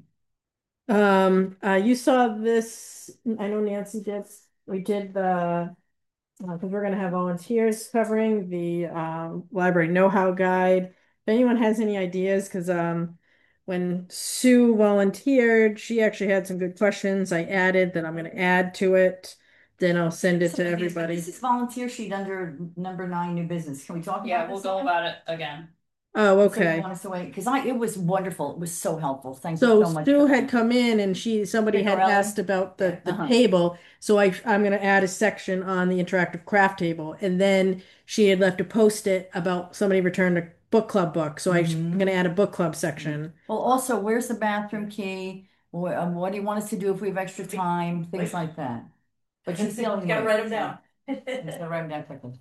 You saw this, I know Nancy did, we did the, because we're gonna have volunteers covering the library know-how guide. If anyone has any ideas, because when Sue volunteered, she actually had some good questions I added that I'm gonna add to it. Then I'll send it to everybody. This is volunteer sheet under number 9, new business. Can we talk about Yeah, this? we'll go about it again. Oh, So you okay. want us to wait? Because it was wonderful. It was so helpful. Thank you So so much. Stu for had that. come in and somebody had Picarelli? asked about the Uh-huh. table. So I'm gonna add a section on the interactive craft table. And then she had left a post-it about somebody returned a book club book. So I'm gonna add a book club section. Well, also, where's the bathroom key? What do you want us to do if we have extra time? Things like that. But she's feeling Gotta write them down. Just gotta write them down quickly.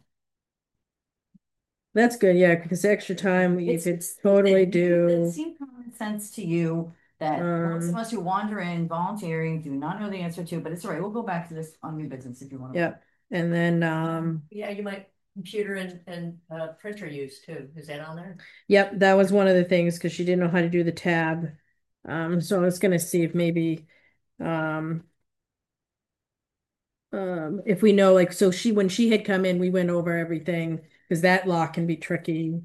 That's good, yeah, because extra time you could totally It do. seemed common sense to you that most of us who wander in volunteering do not know the answer to, but it's all right. We'll go back to this on new business if you want to. Yep. And then Yeah, you might computer and printer use too. Is that on there? yep, that was one of the things because she didn't know how to do the tab. So I was gonna see if maybe if we know, like, so when she had come in, we went over everything because that lock can be tricky.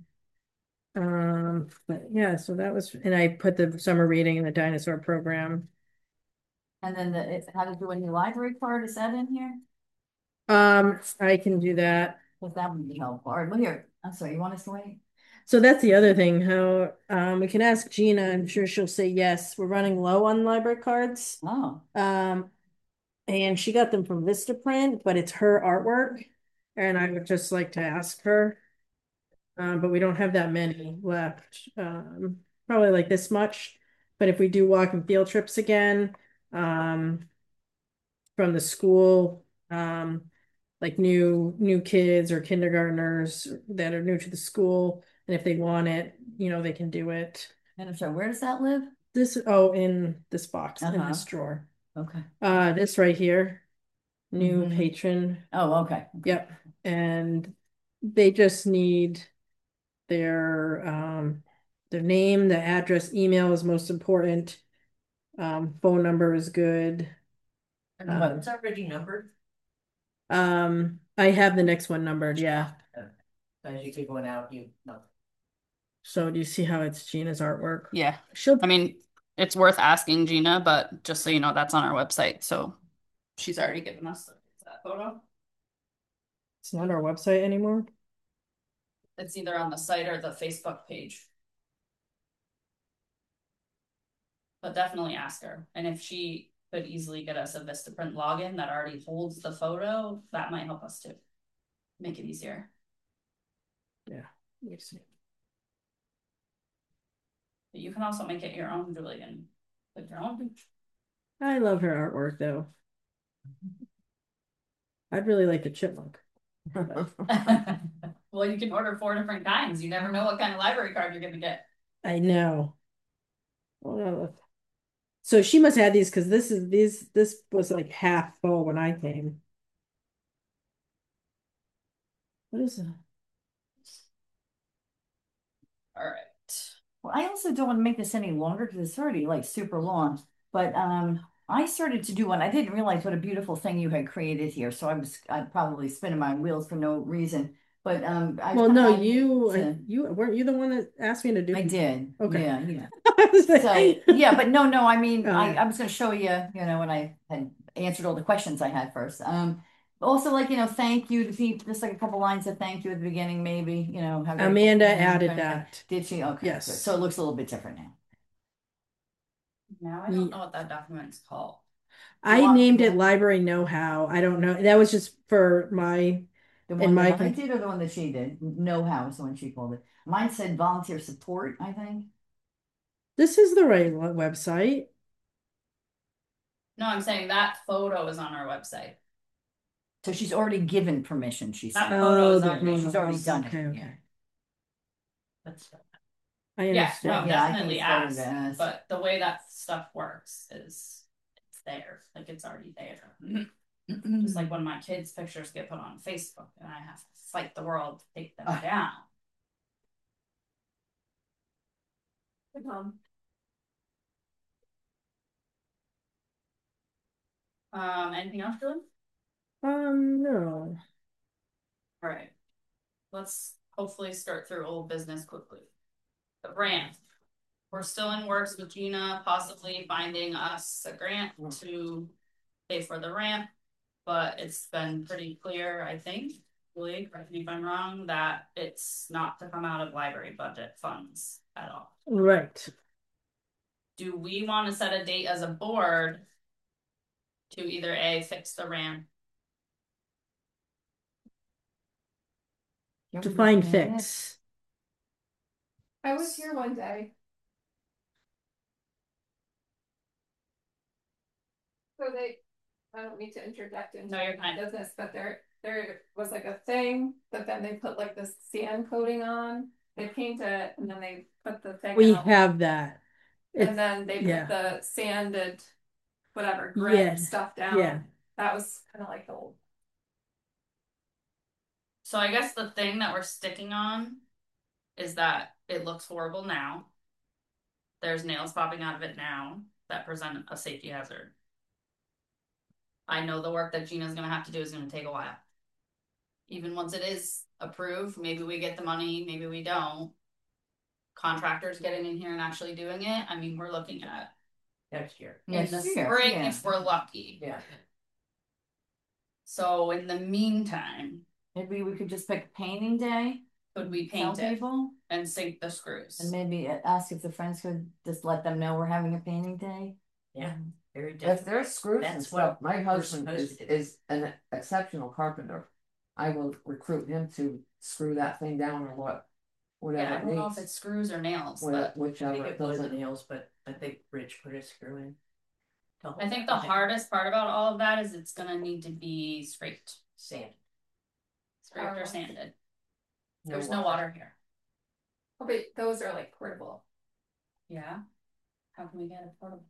But yeah, so that was, and I put the summer reading in the dinosaur program. And then how to do a new library card, is that in here? I can do that. Because that would be helpful. All right, well, here, I'm sorry, you want us to wait? So that's the other thing, how we can ask Gina, I'm sure she'll say yes. We're running low on library cards. Oh. and she got them from Vistaprint, but it's her artwork. And I would just like to ask her. But we don't have that many left. Probably like this much. But if we do walking field trips again, from the school, like new kids or kindergartners that are new to the school, and if they want it, they can do it. And I'm sorry, where does that live? In this box, in this drawer. Okay. This right here, new Mhm. patron. Oh, okay. Yep. And they just need their name, the address, email is most important. Phone number is good. And it's already numbered. I have the next one numbered, yeah. As you keep going out, So do you see how it's Gina's artwork? Yeah. She'll I mean, it's worth asking Gina, but just so you know, that's on our website. So she's already given us that photo. It's not our website anymore. It's either on the site or the Facebook page. But definitely ask her. And if she could easily get us a Vistaprint login that already holds the photo, that might help us too. Make it easier. Yeah. Let me see. But you can also make it your own, Julie, and put your own. I love her artwork though. I'd really like the chipmunk. Well, you can order 4 different kinds. You never know what kind of library card you're gonna get. I know. Oh. So she must have these because this was like half full when I came. What is that? All right. Well, I also don't want to make this any longer because it's already like super long. But I started to do one. I didn't realize what a beautiful thing you had created here. So I probably spinning my wheels for no reason. But Well, no, tried you to- you weren't you the one that asked me to do I it? did. Okay. Yeah. I was like- So yeah, but no, I mean, Oh, yeah. I was going to show you, when I had answered all the questions I had first. Also, like, thank you to people, just like a couple lines of thank you at the beginning, maybe, how grateful Amanda I am, added kind of thing. that. Did she? Okay. Yes. Good. So it looks a little bit different now. Now I don't know what that document's called. I Walk named the- it library know-how. I don't know. That was just for my The in one my that I con- did or the one that she did? Know how is the one she called it. Mine said volunteer support, I think. This is the right website. No, I'm saying that photo is on our website. So she's already given permission, she That said. photo is the already. She's already done okay, it. okay. Yeah. I Yeah, understand. no, Yeah, I think definitely it's better ask. to ask. But the way that stuff works is it's there. Like it's already there. Just like when my kids' pictures get put on Facebook and I have to fight the world to take them down. Anything else, Julie? No. All right. Let's hopefully start through old business quickly. The ramp. We're still in works with Gina, possibly finding us a grant to pay for the ramp, but it's been pretty clear, I think, Julie, correct me if I'm wrong, that it's not to come out of library budget funds at all. Right. Do we want to set a date as a board to either A, fix the ramp? Define fix. I was here one day. So I don't mean to interject into No, you're fine. business, but there was like a thing that then they put like this sand coating on. They paint it and then they put the thing We out. have that. And then they yeah. put the sanded whatever grit Yeah. stuff down. Yeah. That was kind of like the old. So I guess the thing that we're sticking on is that it looks horrible now. There's nails popping out of it now that present a safety hazard. I know the work that Gina's gonna have to do is gonna take a while. Even once it is approved, maybe we get the money, maybe we don't. Contractors getting in here and actually doing it. I mean, we're looking at next year. in the Next year, spring yeah. if we're lucky. Yeah. So in the meantime, Maybe we could just pick painting day, could we tell paint it people, and sink the screws? and maybe ask if the friends could just let them know we're having a painting day. Yeah. very If different. there's screws and That's stuff, what my we're husband supposed to do. is an exceptional carpenter. I will recruit him to screw that thing down or Yeah, whatever I it don't know if needs. it's screws or nails, Wha- but I think Whichever it it was the doesn't. nails, but I think Rich put a screw in. I think the hardest part about all of that is it's gonna need to be scraped. Sand. Scraped or sanded. No There's no water here. Oh, but those are like portable. Yeah. How can we get it portable?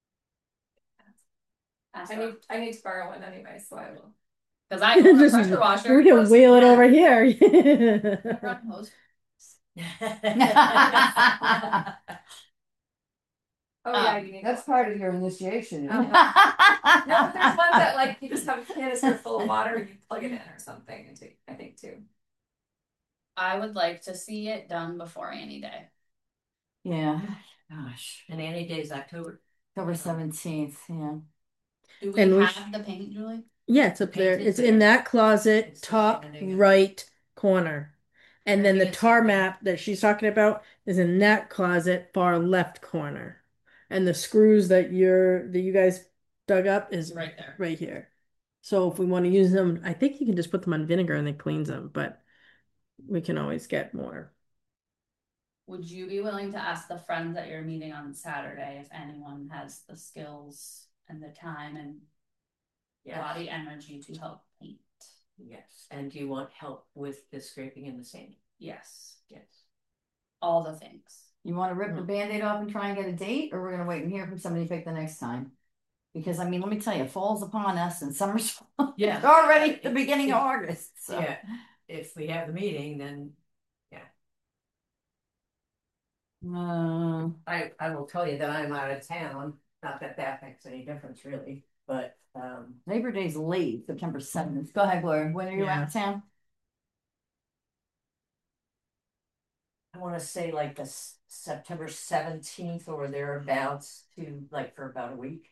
Ask I her. need to borrow one anyway, so I will. Cause I own a Just pressure washer. we can wheel it over here. Run hose. Oh yeah, you need. That's part of your initiation. No, but there's ones that like you just have a canister full of water and you plug it in or something. And I think too. I would like to see it done before Annie Day. Yeah, gosh, And Annie Day's October. October 17th, yeah. Do we And we have the paint, Julie? Yeah, it's up there. Painted It's in there. that closet, It's still top standing in- right corner. And then the Everything is tar standing. map that she's talking about is in that closet, far left corner. And the screws that you guys dug up is Right there. right here. So if we want to use them, I think you can just put them on vinegar and it cleans them, but we can always get more. Would you be willing to ask the friends at your meeting on Saturday if anyone has the skills and the time and Yes. body energy to help paint? Yes. And do you want help with the scraping and the sanding? Yes. Yes. All the things. You want to rip the Mhm. Band-Aid off and try and get a date, or we're gonna wait and hear from somebody pick the next time? Because I mean, let me tell you, fall's upon us and summer's Yeah. already the beginning of August. So Yeah. If we have the meeting, then I will tell you that I'm out of town. Not that that makes any difference really, but Labor Day's late, September 7th. Go ahead, Gloria. When are you out of town? I want to say like the September 17th or thereabouts to like for about a week.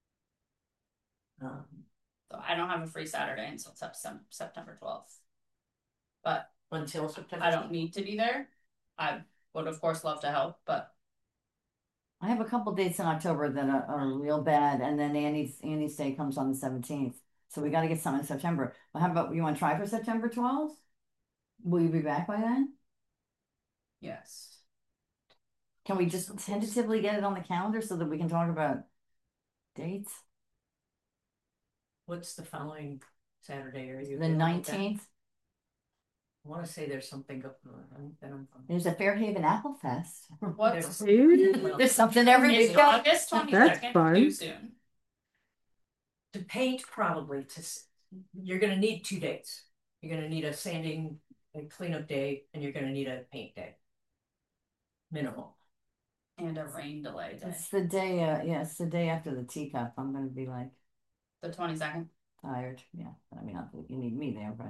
So I don't have a free Saturday until September 12th. But Until September. I don't need to be there. I would of course love to help, but I have a couple dates in October that are real bad, and then Annie's day comes on the 17th. So we got to get something in September. Well, how about you want to try for September 12th? Will you be back by then? yes. Can we just tentatively get it on the calendar so that we can talk about dates? What's the following Saturday? Are you The available with that? 19th. I want to say there's something going on. There's a Fairhaven Apple Fest. What's Dude, There's something every is week. August That's 22nd fun. too soon? To paint, probably you're going to need 2 days. You're going to need a sanding and cleanup day, and you're going to need a paint day. Minimal. And a rain delay day. It's the day, yeah, it's the day after the teacup. I'm gonna be like The 22nd. tired. Yeah, I mean, not that you need me there, but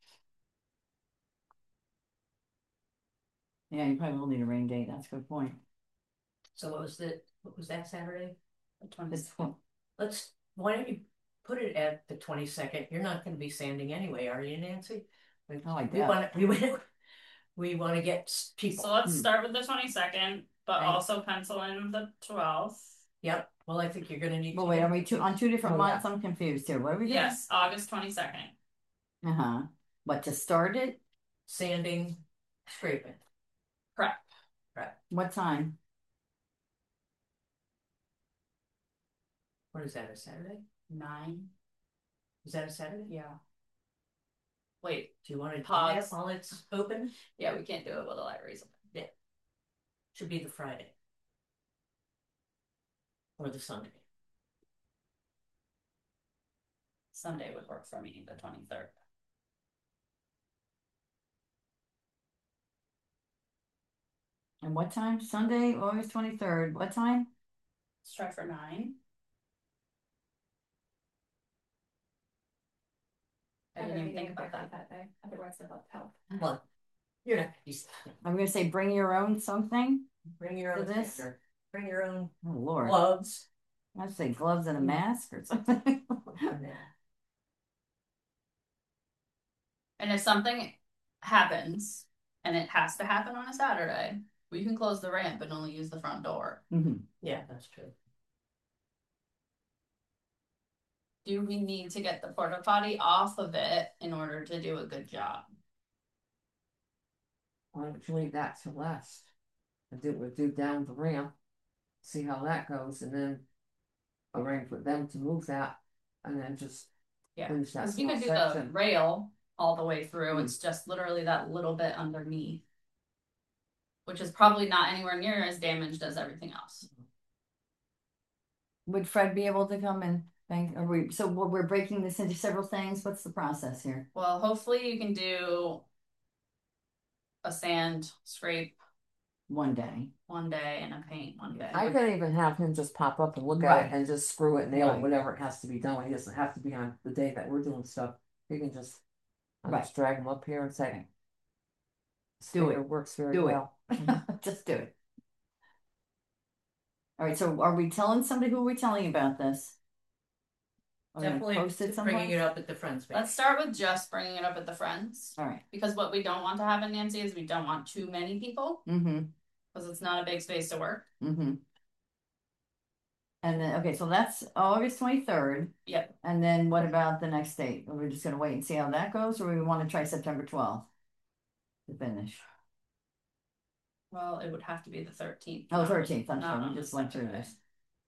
yeah, you probably will need a rain date. That's a good point. So what was that Saturday? The It's 22nd. Why don't you put it at the 22nd? You're not going to be sanding anyway, are you, Nancy? Oh, I We doubt. want to get people. So let's start with the 22nd, but Right. also pencil in the 12th. Yep. Well, I think you're going to need. But to wait, get are we on two different Oh, months? I'm confused here. What are we doing? Yes, August 22nd. Uh-huh. What, to start it? sanding, scraping? Prep. What time? What is that? A Saturday? 9. Is that a Saturday? Yeah. Wait. Do you want to do Pause. that while it's open? Yeah, we can't do it while the library's open. Should be the Friday or the Sunday. Sunday would work for me, the 23rd. And what time? Sunday, August 23rd. What time? Let's try for 9. I didn't even think about that. day. Otherwise, I'd love to help. Well, you're not. You I'm gonna say bring your own something. bring your own For this? sander. Bring your own Oh, Lord. gloves. I'd say gloves and a mask or something. And if something happens and it has to happen on a Saturday, we can close the ramp and only use the front door. Mhm. Yeah, that's true. do we need to get the porta potty off of it in order to do a good job? Why don't you leave that to last? We'll do down the ramp, see how that goes, and then arrange with them to move that, and then just Yeah, finish that because you small could do the section. rail all the way through, it's just literally that little bit underneath. Which is probably not anywhere near as damaged as everything else. Would Fred be able to come and so we're breaking this into several things? What's the process here? Well, hopefully you can do a sand scrape One day. one day and a paint one day. I could even have him just pop up and look at Right. it and just screw it, nail it, Right. whatever it has to be done. He doesn't have to be on the day that we're doing stuff. He can just, I Right. just drag him up here and say, Do it. It works very Do it. well. Just do it. All right, so are we telling somebody, who are we telling about this? Are we gonna Definitely post it bringing someplace? it up at the Friends meeting. Let's start with just bringing it up at the Friends. All right. Because what we don't want to happen, Nancy, is we don't want too many people. Mm-hmm. Because it's not a big space to work. Mm-hmm. And then, okay, so that's August 23rd. Yep. And then what about the next date? Are we just gonna wait and see how that goes, or we want to try September 12th to finish? Well, it would have to be the 13th. Oh, 13th, I'm not sorry, on we the just went through Saturday. this.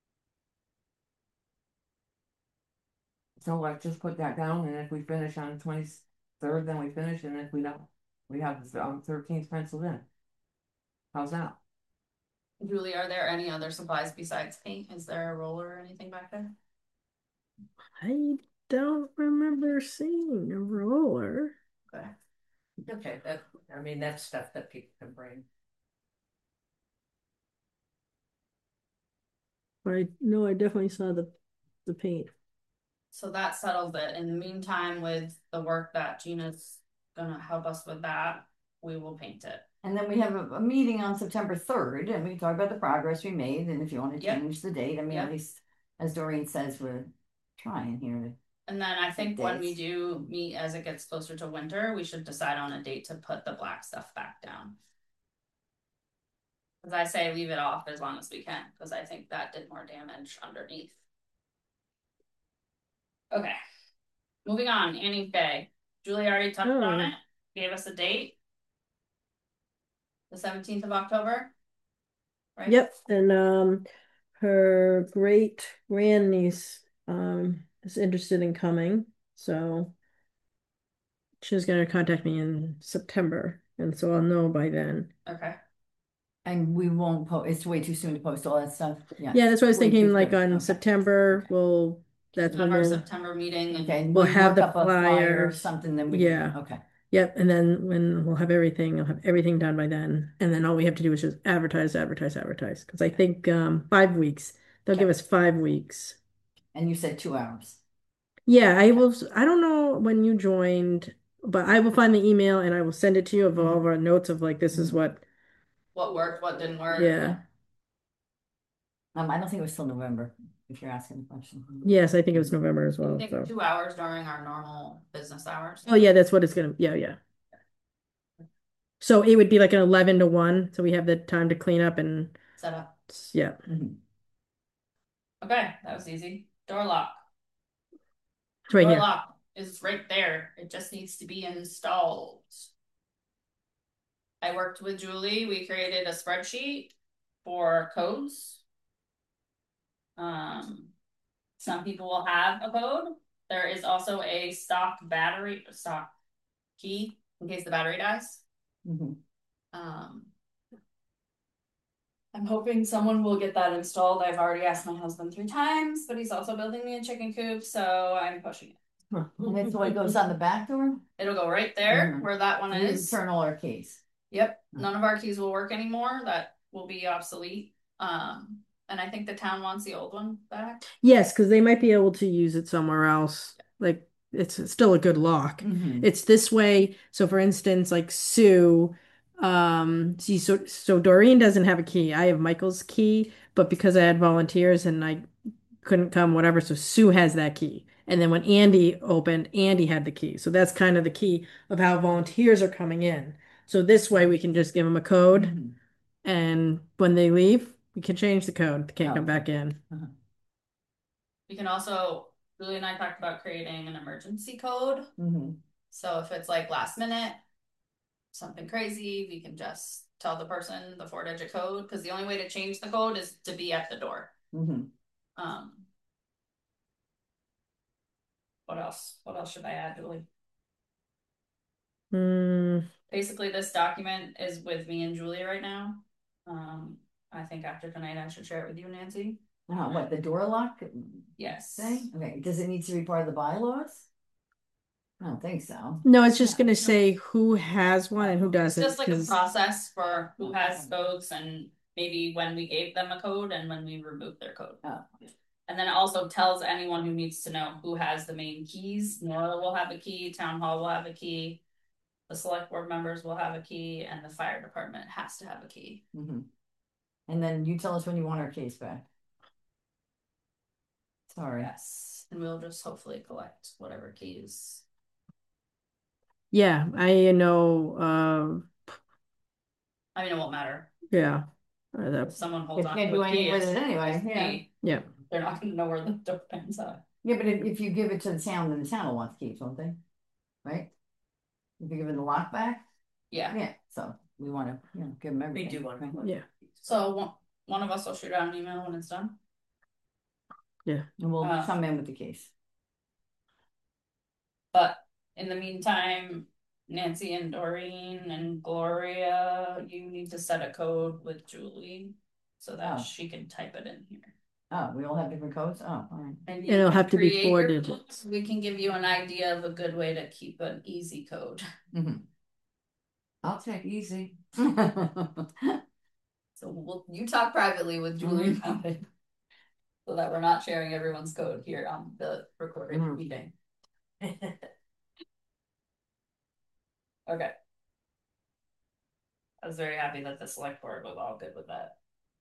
So like, just put that down, and if we finish on the 23rd, then we finish, and if we don't, we have the 13th penciled in. How's that? Julie, are there any other supplies besides paint? Is there a roller or anything back there? I don't remember seeing a roller. Okay. Okay, that's stuff that people can bring. I know I definitely saw the paint. So that settles it. In the meantime, with the work that Gina's gonna help us with that, we will paint it. And then we have a meeting on September 3rd, and we talk about the progress we made, and if you want to Yep. change the date, I mean, Yep. at least, as Doreen says, we're trying here to. And then I think when we Dates. do meet as it gets closer to winter, we should decide on a date to put the black stuff back down. As I say, leave it off as long as we can, because I think that did more damage underneath. Okay. Moving on, Annie Faye. Julie already touched on Oh. it, gave us a date. The 17th of October. Right? Yep, and her great grandniece is interested in coming, so she's gonna contact me in September, and so I'll know by then. Okay. And we won't it's way too soon to post all that stuff. Yeah, that's what I was Way thinking, too like soon. on Okay. September, that's Have when our we'll, September meeting. Okay, and We'll have work the up a flyer or flyers. something, then we. Yeah. Okay. yep, and then when we'll have everything, I'll have everything done by then, and then all we have to do is just advertise, because I think 5 weeks, they'll give us 5 weeks. And you said 2 hours. Yeah, I don't know when you joined, but I will find the email and I will send it to you of all of our notes of like, this is what, What worked, what didn't work. yeah. I don't think it was till November, if you're asking the question. Yes, I think it was November as I well, think so. 2 hours during our normal business hours. Oh, yeah, that's what it's gonna, yeah. So it would be like an 11 to 1, so we have the time to clean up and, Set up. yeah. Mhm. Okay, that was easy. Door lock. It's right Door here. lock is right there. It just needs to be installed. I worked with Julie. We created a spreadsheet for codes. Some people will have a code. There is also a stock key in case the battery dies. Mhm. I'm hoping someone will get that installed. I've already asked my husband 3 times, but he's also building me a chicken coop, so I'm pushing it. And that's what goes on the back door? It'll go right there Mhm. where that one We is. turn all our keys. Yep, none of our keys will work anymore. That will be obsolete. And I think the town wants the old one back. Yes, because they might be able to use it somewhere else. Like it's still a good lock. Mhm. It's this way. So for instance, like Sue, see, so Doreen doesn't have a key. I have Michael's key, but because I had volunteers and I couldn't come, whatever, so Sue has that key. And then when Andy opened, Andy had the key. So that's kind of the key of how volunteers are coming in. So this way we can just give them a code, Mhm. and when they leave, we can change the code. They can't Oh, come back in. We can also Julie and I talked about creating an emergency code. Mhm. So if it's like last minute, something crazy, we can just tell the person the 4-digit code, because the only way to change the code is to be at the door. Mhm. Um, what else? What else should I add, Julie? Basically, this document is with me and Julie right now. I think after tonight, I should share it with you, Nancy. What, the door lock Yes. thing? Okay, does it need to be part of the bylaws? I don't think so. No, it's just gonna say who has one and who It's doesn't. just like a 'Cause- process for who has codes and maybe when we gave them a code and when we removed their code. Oh. And then it also tells anyone who needs to know who has the main keys. Nora will have a key, Town Hall will have a key, the select board members will have a key, and the fire department has to have a key. Mhm. And then you tell us when you want our case back. Sorry. Yes. And we'll just hopefully collect whatever keys. Yeah, I know, I mean, it won't matter. yeah. If someone holds You on can't to do a key, anything with it's it anyway, it's a yeah. key. Yeah. They're not gonna know where the door pins are. Yeah, but if you give it to the town, then the town will want the keys, won't they? Right? If you give it the lock back? Yeah. Yeah, so we wanna, give them We everything. do want to. right? Yeah. So one of us will shoot out an email when it's done. And we'll Uh, come in with the case. But in the meantime, Nancy and Doreen and Gloria, you need to set a code with Julie so that Oh. she can type it in here. Oh, we all have different codes? Oh, all right. And It'll can have to be create your 4 digits. codes. We can give you an idea of a good way to keep an easy code. Mhm. I'll take easy. So you talk privately with Julie about it. So that we're not sharing everyone's code here on the recorded meeting. Okay. I was very happy that the select board was all good with that.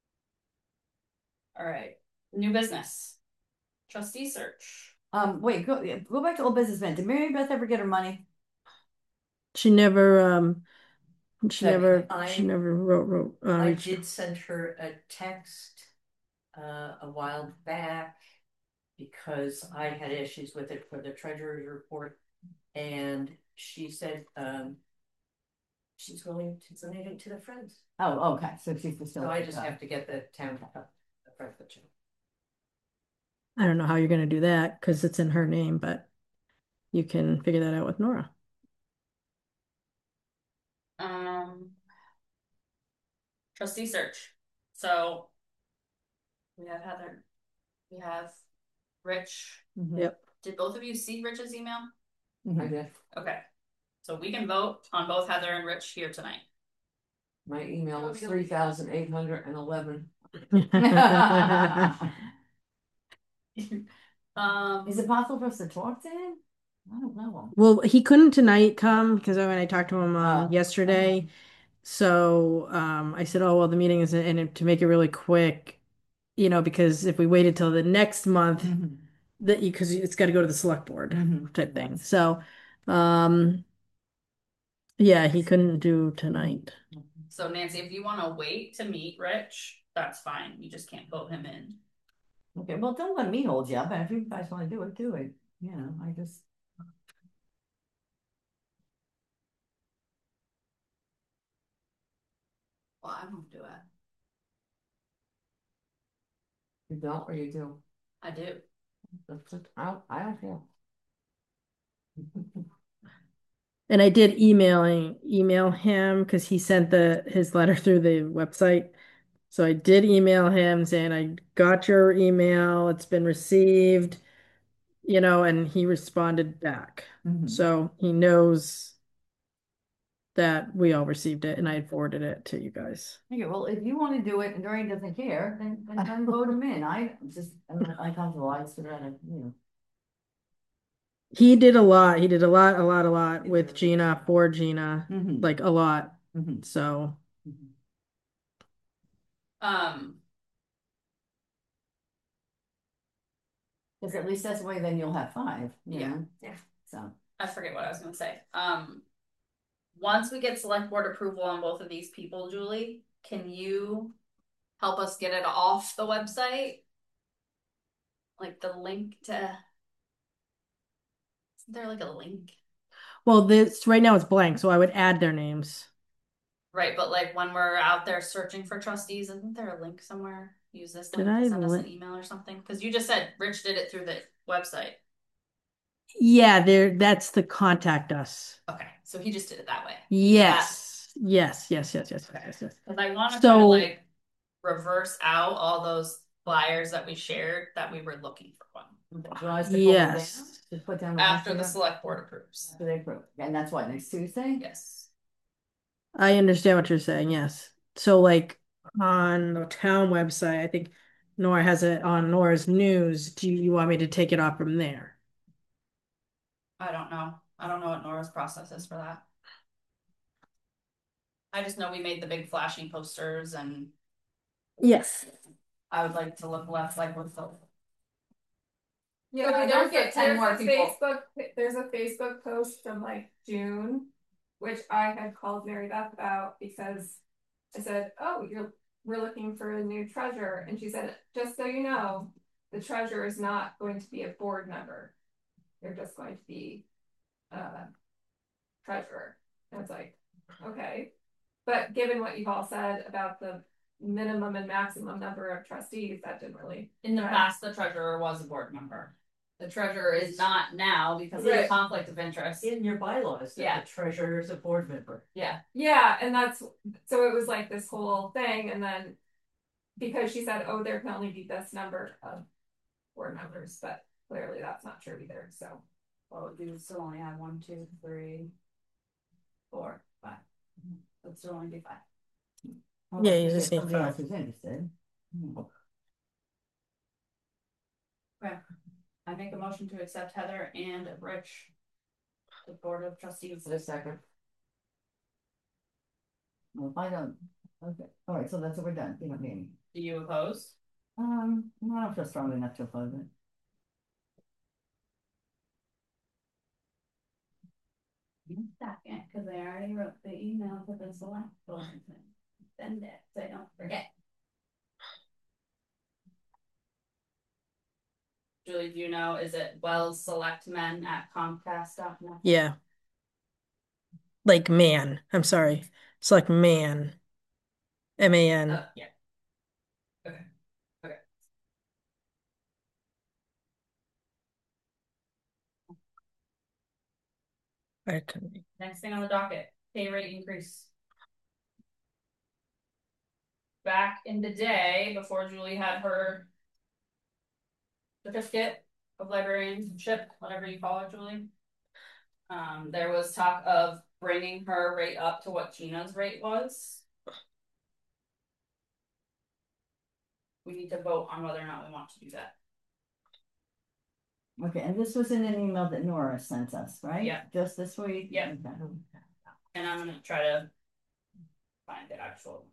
All right, new business. Trustee search. Wait, go back to old businessman. Did Mary Beth ever get her money? She never, she That never, I- she never wrote, I reached- did send her a text a while back because I had issues with it for the treasurer's report, and she said she's willing to donate it to the Friends. Oh, okay, so she's still. So I just have to get the town the Friends to check. I don't know how you're gonna do that because it's in her name, but you can figure that out with Nora. Trustee search. So we have Heather. We have Rich. Yep. Did both of you see Rich's email? I did. Okay. So we can vote on both Heather and Rich here tonight. My email was 3,811. Is it possible for us to talk to him? I don't know. Well, he couldn't tonight come because when I talked to him Oh. yesterday. So I said, oh, well, the meeting is, and to make it really quick, because if we waited till the next month, because it's got to go to the select board type thing. So, yeah, he couldn't do tonight. So Nancy, if you want to wait to meet Rich, that's fine. You just can't vote him in. Okay, well, don't let me hold you up, and if you guys wanna do it, do it, I just. Well, I won't do it. You don't or you do? I do. I don't care. And I did email him because he sent his letter through the website. So I did email him saying I got your email, it's been received, and he responded back. So he knows that we all received it and I had forwarded it to you guys. Okay, well, if you wanna do it and Doreen doesn't care, then vote him in, I'm not uncomfortable, I just rather, He did a lot. He did a lot with Gina, for Gina, Mhm. like a lot. Mhm. So Cause at least that's the way then you'll have 5, Yeah. Yeah. So. I forget what I was gonna say. Once we get select board approval on both of these people, Julie, can you help us get it off the website? Like the link to Isn't there like a link? Well, this right now it's blank, so I would add their names. Right, but like when we're out there searching for trustees, isn't there a link somewhere? Use this Did link to I send us an li- email or something? Because you just said Rich did it through the website. Yeah, that's the contact us. Okay, so he just did it that way. Yes. Yes. Because I want to try to So like reverse out all those flyers that we shared that we were looking for one Realize to pull them down, yes. to put down after the list select board approves. after they approve. And that's what, next Tuesday? Yes. I understand what you're saying, yes. So like on the town website, I think Nora has it on Nora's news. Do you want me to take it off from there? I don't know. I don't know what Nora's process is for that. I just know we made the big flashing posters and Yes. I would like to look less like with the Yeah, Okay, don't get 10 more people. There's a Facebook post from like June, which I had called Mary Beth about because I said, "Oh, we're looking for a new treasurer," and she said, "Just so you know, the treasurer is not going to be a board member. They're just going to be treasurer." And it's like, okay, but given what you've all said about the minimum and maximum number of trustees, that didn't really. in the past the treasurer was a board member. The treasurer is not now because of the Right. conflict of interest. In your bylaws, Yeah. that the treasurer is a board member. Yeah. Yeah, and that's so it was like this whole thing, and then because she said, "Oh, there can only be this number of board members," but clearly that's not true either. So, Well, we would still only have 1, 2, 3, 4, 5. It'd still only be 5. Yeah, you just need Somebody five. else is interested. I make a motion to accept Heather and Rich, the board of trustees. A second. Well, if I don't, okay, all right, so that's what we're done, you know, maybe. Do you oppose? No, I don't feel strongly enough to oppose it. Second, because I already wrote the email to the select board and send it, so I don't forget. Julie, do you know, is it wellselectmen@comcast.net? Yeah. Like man. I'm sorry. It's like man. MAN. Yeah. Okay. Okay. I can. Next thing on the docket, pay rate increase. Back in the day, before Julie had her certificate of librarianship, whatever you call it, Julie. There was talk of bringing her rate up to what Gina's rate was. We need to vote on whether or not we want to do that. Okay, and this was in an email that Nora sent us, right? Yeah. Just this week? Yeah. Okay. And I'm gonna try to find the actual.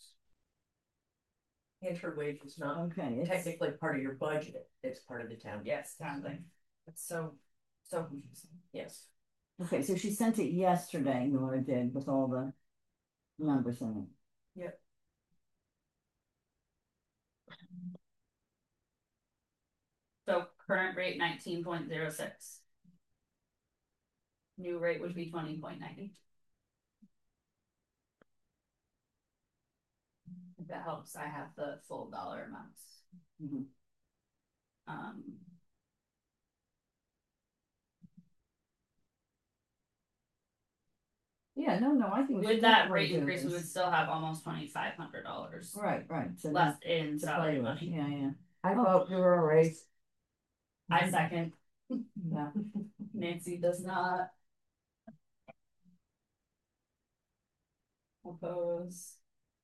And her wage is not Okay, it's, technically part of your budget, it's part of the town. Yes, kind of thing. It's so confusing. Yes. okay, so she sent it yesterday, Nora did, with all the numbers in it. Yep. So current rate 19.06. New rate would be 20.90. If that helps, I have the full dollar amounts. Mhm. Yeah, no, I think we With should that definitely rate do increase, we this. would still have almost $2,500 Right, so left in that's to salary play with, money. yeah. I vote for a raise. I second. Yeah. Nancy does not. Oppose.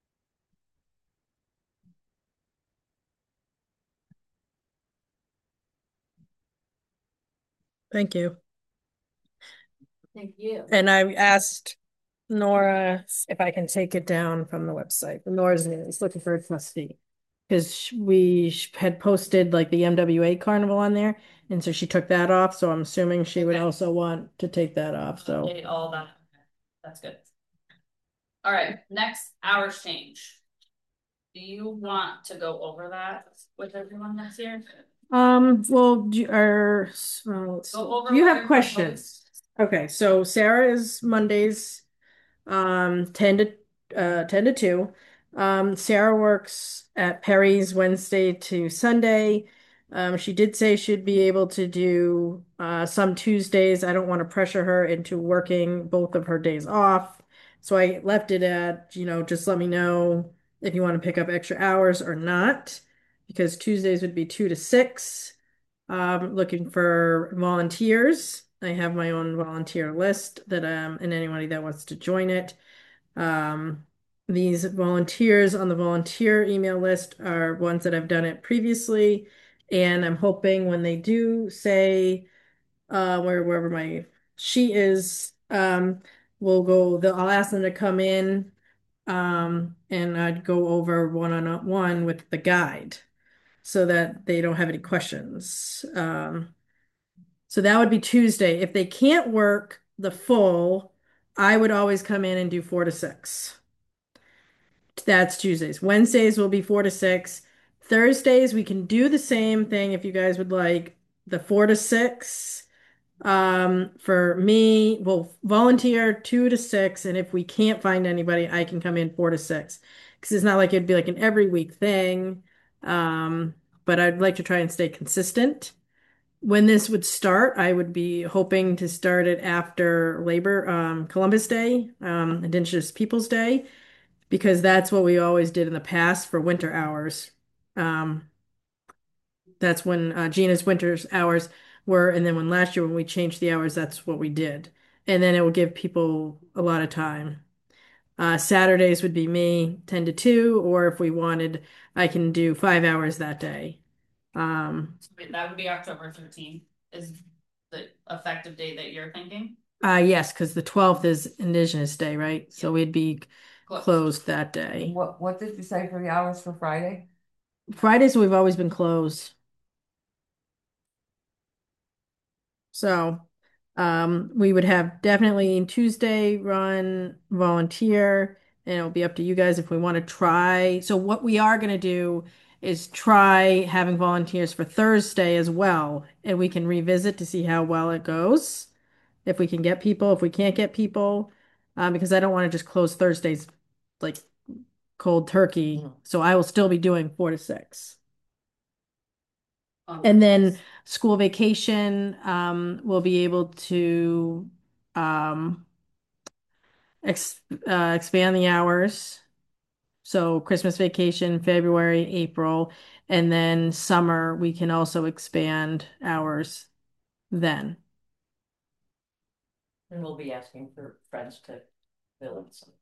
Thank you. Thank you. And I asked Nora if I can take it down from the website. Nora's is looking for a trustee. Because we had posted like the MWA carnival on there. And so she took that off. So I'm assuming she would Okay. also want to take that off. So Okay, all that. That's good. All right, next hours change. Do you want to go over that with everyone next year? Well, let's see. Go over Do you what have your questions? Okay, so Sarah is Mondays, 10 to 2. Sarah works at Perry's Wednesday to Sunday. She did say she'd be able to do some Tuesdays. I don't want to pressure her into working both of her days off. So I left it at, just let me know if you want to pick up extra hours or not, because Tuesdays would be 2 to 6. Looking for volunteers. I have my own volunteer list and anybody that wants to join it. Um, these volunteers on the volunteer email list are ones that I've done it previously, and I'm hoping when they do say wherever my sheet is, I'll ask them to come in, and I'd go over one-on-one with the guide so that they don't have any questions. So that would be Tuesday. If they can't work the full, I would always come in and do 4 to 6. That's Tuesdays. Wednesdays will be 4 to 6. Thursdays, we can do the same thing if you guys would like the 4 to 6. For me, we'll volunteer 2 to 6. And if we can't find anybody, I can come in 4 to 6. Because it's not like it'd be like an every week thing. But I'd like to try and stay consistent. When this would start, I would be hoping to start it after Columbus Day, Indigenous Peoples Day, because that's what we always did in the past for winter hours. Um, that's when Gina's winter's hours were, and then when last year when we changed the hours, that's what we did. And then it would give people a lot of time. Saturdays would be me 10 to 2, or if we wanted, I can do 5 hours that day. That would be October 13th is the effective date that you're thinking? Yes, because the 12th is Indigenous Day, right? So we'd be closed that day. What did you say for the hours for Friday? Fridays we've always been closed. So we would have definitely Tuesday run volunteer, and it'll be up to you guys if we want to try. So what we are going to do is try having volunteers for Thursday as well, and we can revisit to see how well it goes. If we can get people, if we can't get people, because I don't want to just close Thursdays like cold turkey. So I will still be doing 4 to 6. And then school vacation, we'll be able to um, expand the hours. So Christmas vacation, February, April, and then summer, we can also expand hours then. And we'll be asking for friends to fill in something.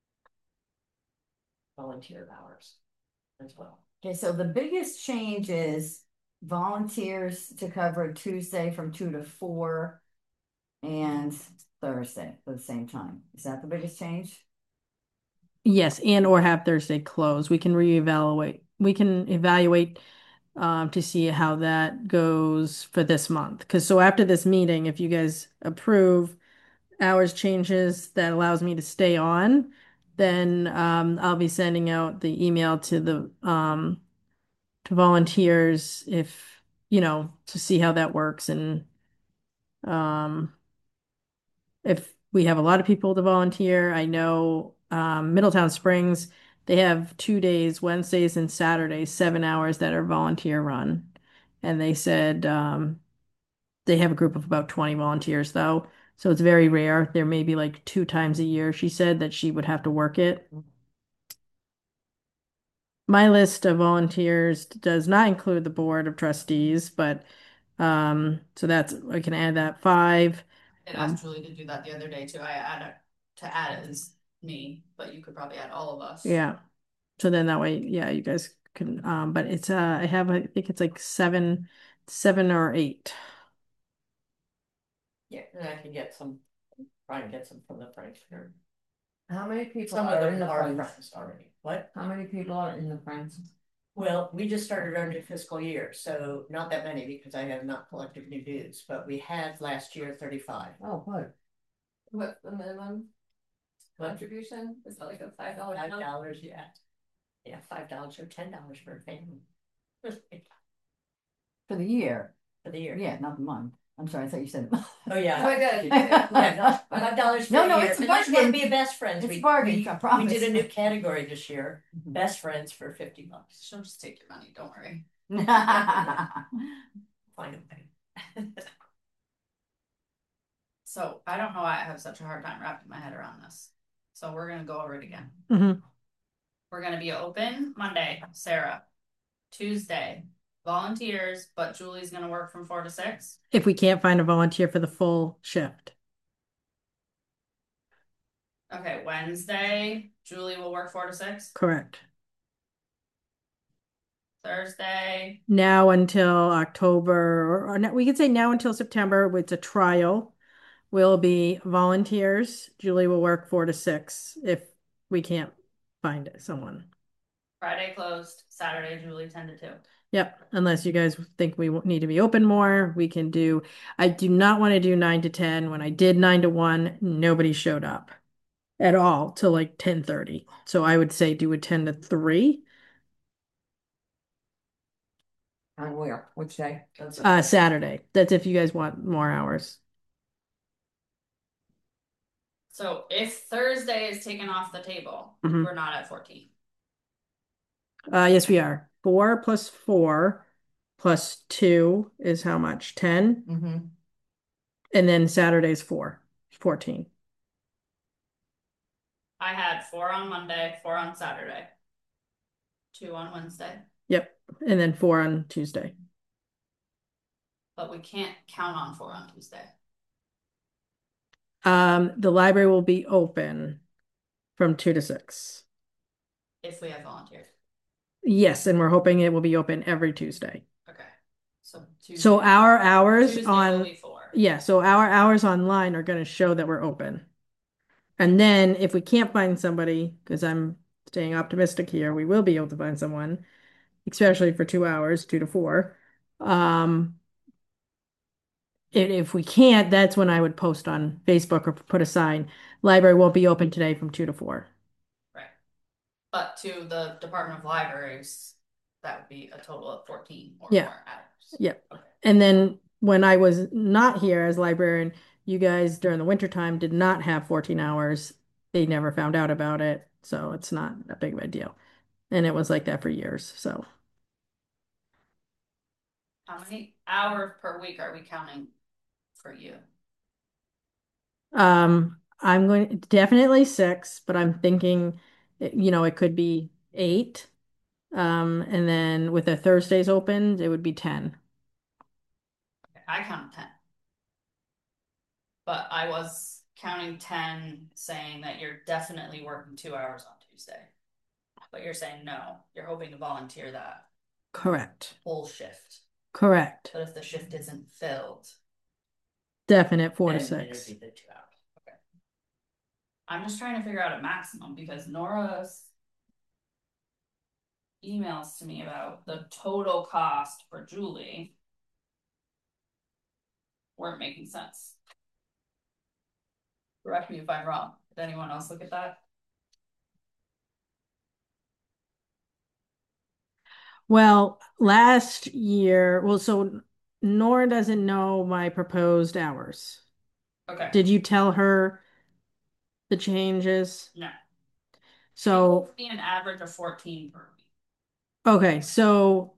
Volunteer hours as well. Okay, so the biggest change is volunteers to cover Tuesday from 2 to 4 and Thursday at the same time. Is that the biggest change? Yes, and or have Thursday closed. We can reevaluate. We can evaluate to see how that goes for this month. Because so after this meeting, if you guys approve hours changes that allows me to stay on, then I'll be sending out the email to the to volunteers if to see how that works and um if we have a lot of people to volunteer. I know Middletown Springs, they have 2 days, Wednesdays and Saturdays, 7 hours that are volunteer run. And they said they have a group of about 20 volunteers though. So it's very rare. There may be like 2 times a year. She said that she would have to work it. My list of volunteers does not include the board of trustees, but so that's I can add that 5. I asked Julie to do that the other day too. I add it as me, but you could probably add all of us. Yeah. So then that way, yeah, you guys can but it's I think it's like 7 or 8. Yeah, and I can try and get some from the Friends here. How many people Some of are in them the are Friends? friends already. What? How many people are in the Friends? Well, we just started our new fiscal year, so not that many because I have not collected new dues, but we had last year 35. Oh, good. What's the minimum contribution? Is that like a $5? $5, yeah. Yeah, $5 or $10 for a family. For the year, for the year. yeah, not the month. I'm sorry, I thought you said. Oh, yeah. Oh, good. Yeah, $5 for No, a no, year. it's a Unless you want to bargain. be a best friends. It's We- a bargain, we- I promise. We did a new category this year, Mhm. best friends for $50. She'll just take your money, don't worry. Find a way. So I don't know why I have such a hard time wrapping my head around this. So we're gonna go over it again. Mhm. We're gonna be open Monday, Sarah. Tuesday, volunteers, but Julie's gonna work from 4 to 6. If we can't find a volunteer for the full shift. Okay, Wednesday, Julie will work 4 to 6. Correct. Thursday, Now until October, or we could say now until September, it's a trial, will be volunteers. Julie will work 4 to 6 if we can't find someone. Friday closed, Saturday, Julie 10 to 2. Yep, unless you guys think we need to be open more, we can do. I do not want to do 9 to 10. When I did 9 to 1, nobody showed up at all till like 10:30. So I would say do a 10 to 3. On where? Which day? Saturday. That's if you guys want more hours. So if Thursday is taken off the table, Mhm. we're not at 14. Yes, we are. 4 plus 4 plus 2 is how much? 10. Mm-hmm. And then Saturday's 4, 14. I had 4 on Monday, 4 on Saturday, 2 on Wednesday, Yep. And then 4 on Tuesday. but we can't count on 4 on Tuesday. The library will be open from 2 to 6. If we have volunteers. Yes, and we're hoping it will be open every Tuesday. Okay. So Tuesday. So our hours Tuesday will on be 4. yeah, so our hours online are going to show that we're open. And then if we can't find somebody, because I'm staying optimistic here, we will be able to find someone, especially for 2 hours, 2 to 4. If we can't, that's when I would post on Facebook or put a sign. Library won't be open today from 2 to 4. Right. But to the Department of Libraries, that would be a total of 14 or Yeah. more hours. Yep. Okay. And then when I was not here as librarian, you guys during the winter time did not have 14 hours. They never found out about it, so it's not a big of a deal. And it was like that for years. So How many hours per week are we counting for you? I'm going definitely 6, but I'm thinking, it could be 8. And then with the Thursdays open, it would be 10. Okay, I count 10. But I was counting 10 saying that you're definitely working 2 hours on Tuesday. But you're saying no, you're hoping to volunteer that Correct. whole shift. Correct. But if the shift isn't filled, Definite 4 to Then it'd 6. be the 2 hours. okay. I'm just trying to figure out a maximum because Nora's emails to me about the total cost for Julie weren't making sense. Correct me if I'm wrong. Did anyone else look at that? Well, last year, so Nora doesn't know my proposed hours. Okay. Did you tell her the changes? No. So, Be an average of 14 per week. okay, so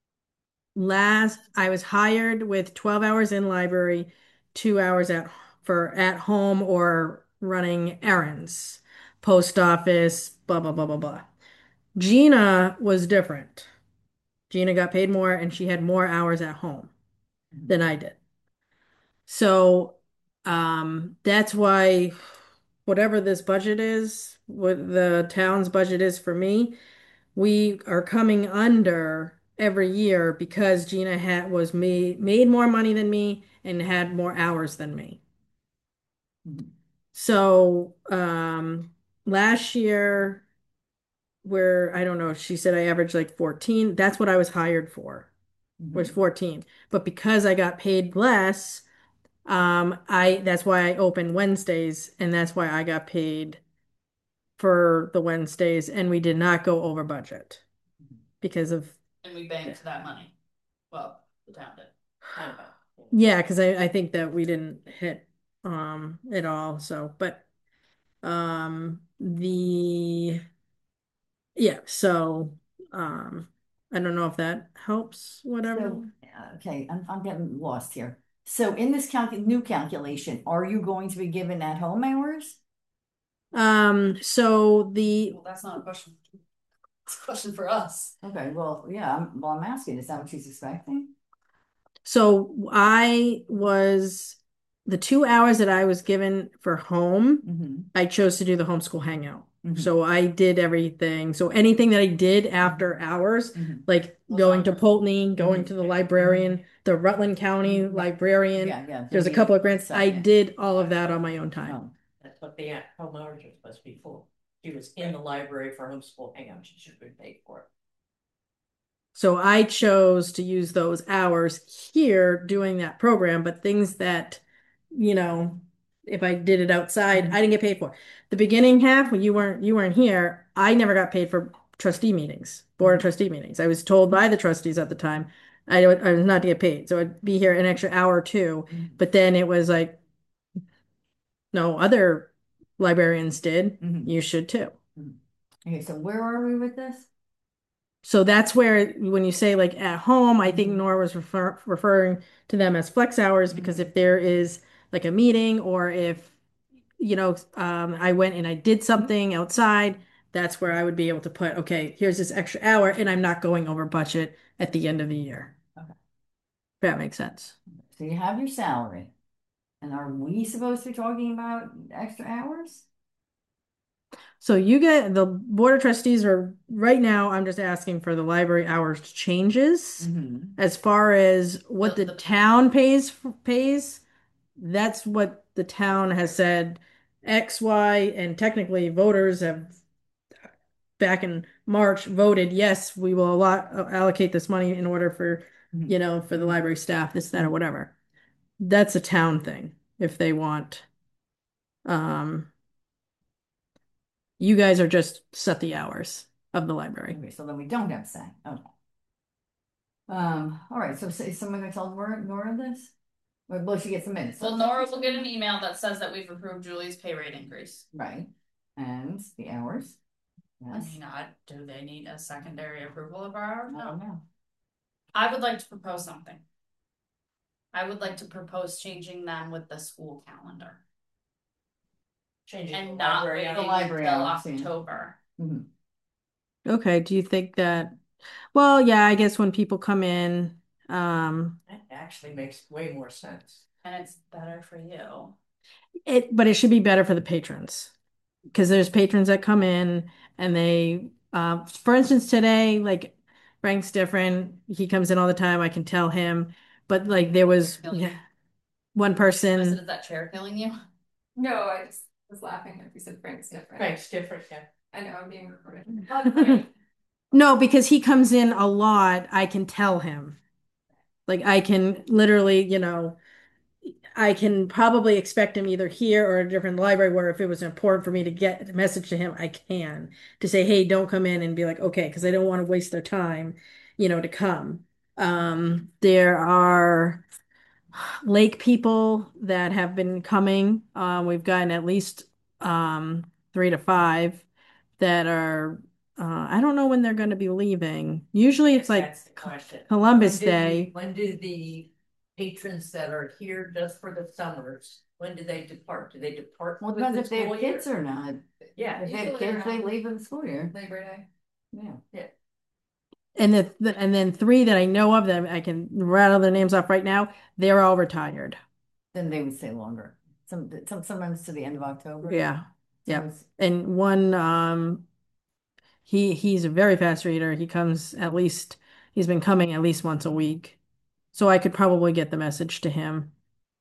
I was hired with 12 hours in library, 2 hours at home or running errands, post office, blah blah blah blah blah. Gina was different. Gina got paid more and she had more hours at home than I did. So that's why whatever this budget is, what the town's budget is for me, we are coming under every year because Gina was made more money than me and had more hours than me. So last year where I don't know, she said I averaged like 14. That's what I was hired for, was 14. But because I got paid less, that's why I open Wednesdays and that's why I got paid for the Wednesdays and we did not go over budget because of And we banked that money. Well, The town did. Okay. Yeah, because I think that we didn't hit it all, so but the yeah, so I don't know if that helps, whatever. So, okay, I'm getting lost here. So in this new calculation, are you going to be given at home hours? So the Well, that's not a question. It's a question for us. Okay, well, yeah, I'm asking, is that what she's expecting? so I was the 2 hours that I was given for home, Mm-hmm. I chose to do the homeschool hangout. Mhm. So I did everything. So anything that I did after hours, Mhm. like Was going on to her. Polteny, going Mhm. to the librarian, the Rutland County librarian. Yeah, yeah. There's a couple of grants. I did all of that on my own time. Oh, That's what the home hours are supposed to be for. She was in the library for homeschool hangout, she should have been paid for it. So I chose to use those hours here doing that program, but things that, you know, if I did it outside, I didn't get paid for. The beginning half when you weren't here, I never got paid for trustee meetings, board of trustee meetings. I was told by the trustees at the time I was not to get paid. So I'd be here an extra hour or two, but then it was like, no, other librarians did. Mhm. You should too. Okay, so where are we with this? So that's where, when you say like at home, I think Nora was referring to them as flex hours because if there is like a meeting or if, I went and I did something outside, that's where I would be able to put, okay, here's this extra hour and I'm not going over budget at the end of the year. Okay. If that makes sense. So you have your salary. And are we supposed to be talking about extra hours? So you get the board of trustees are right now, I'm just asking for the library hours changes. Mm-hmm. As far as what the town pays, that's what the town has said X, Y, and technically voters have back in March voted, yes, we will allocate this money in order for, for the library staff, this, that, or whatever. That's a town thing if they want. Um, you guys are just set the hours of the library. Okay, so then we don't have say. Okay. All right, so is someone gonna tell Nora this? Or will she get some minutes? So Nora will get an email that says that we've approved Julie's pay rate increase. Right, and the hours? I Yes. mean, do they need a secondary approval of our hours? I don't No. know. I would like to propose something. I would like to propose changing them with the school calendar Changing and the not library waiting The library until hours, yeah. October. Mhm. Okay, do you think that, well, yeah, I guess when people come in, That actually makes way more sense. And it's better for you. but it should be better for the patrons. Because there's patrons that come in and they, for instance, today, like Frank's different. He comes in all the time. I can tell him, but like there was one person. Is that chair killing you? No, I just was laughing if you said Frank's different. Frank's different, yeah. I know I'm being recorded. No, because he comes in a lot. I can tell him. Like I can literally, I can probably expect him either here or a different library where if it was important for me to get a message to him, I can to say, hey, don't come in and be like, okay, because I don't want to waste their time, to come. There are lake people that have been coming. We've gotten at least 3 to 5 that are I don't know when they're going to be leaving. Usually it's like That's the question. Columbus Day. When do the patrons that are here just for the summers, when do they depart? Do they depart Well, it with depends the if they have school year? kids or not. Yeah. If they have Usually kids, they around leave in the school year. Labor Day. Yeah. And and then 3 that I know of them, I can rattle their names off right now. They're all retired. Then they would stay longer. Sometimes to the end of October. Yeah. Yeah. Sometimes- And one he's a very fast reader. He's been coming at least once a week. So I could probably get the message to him.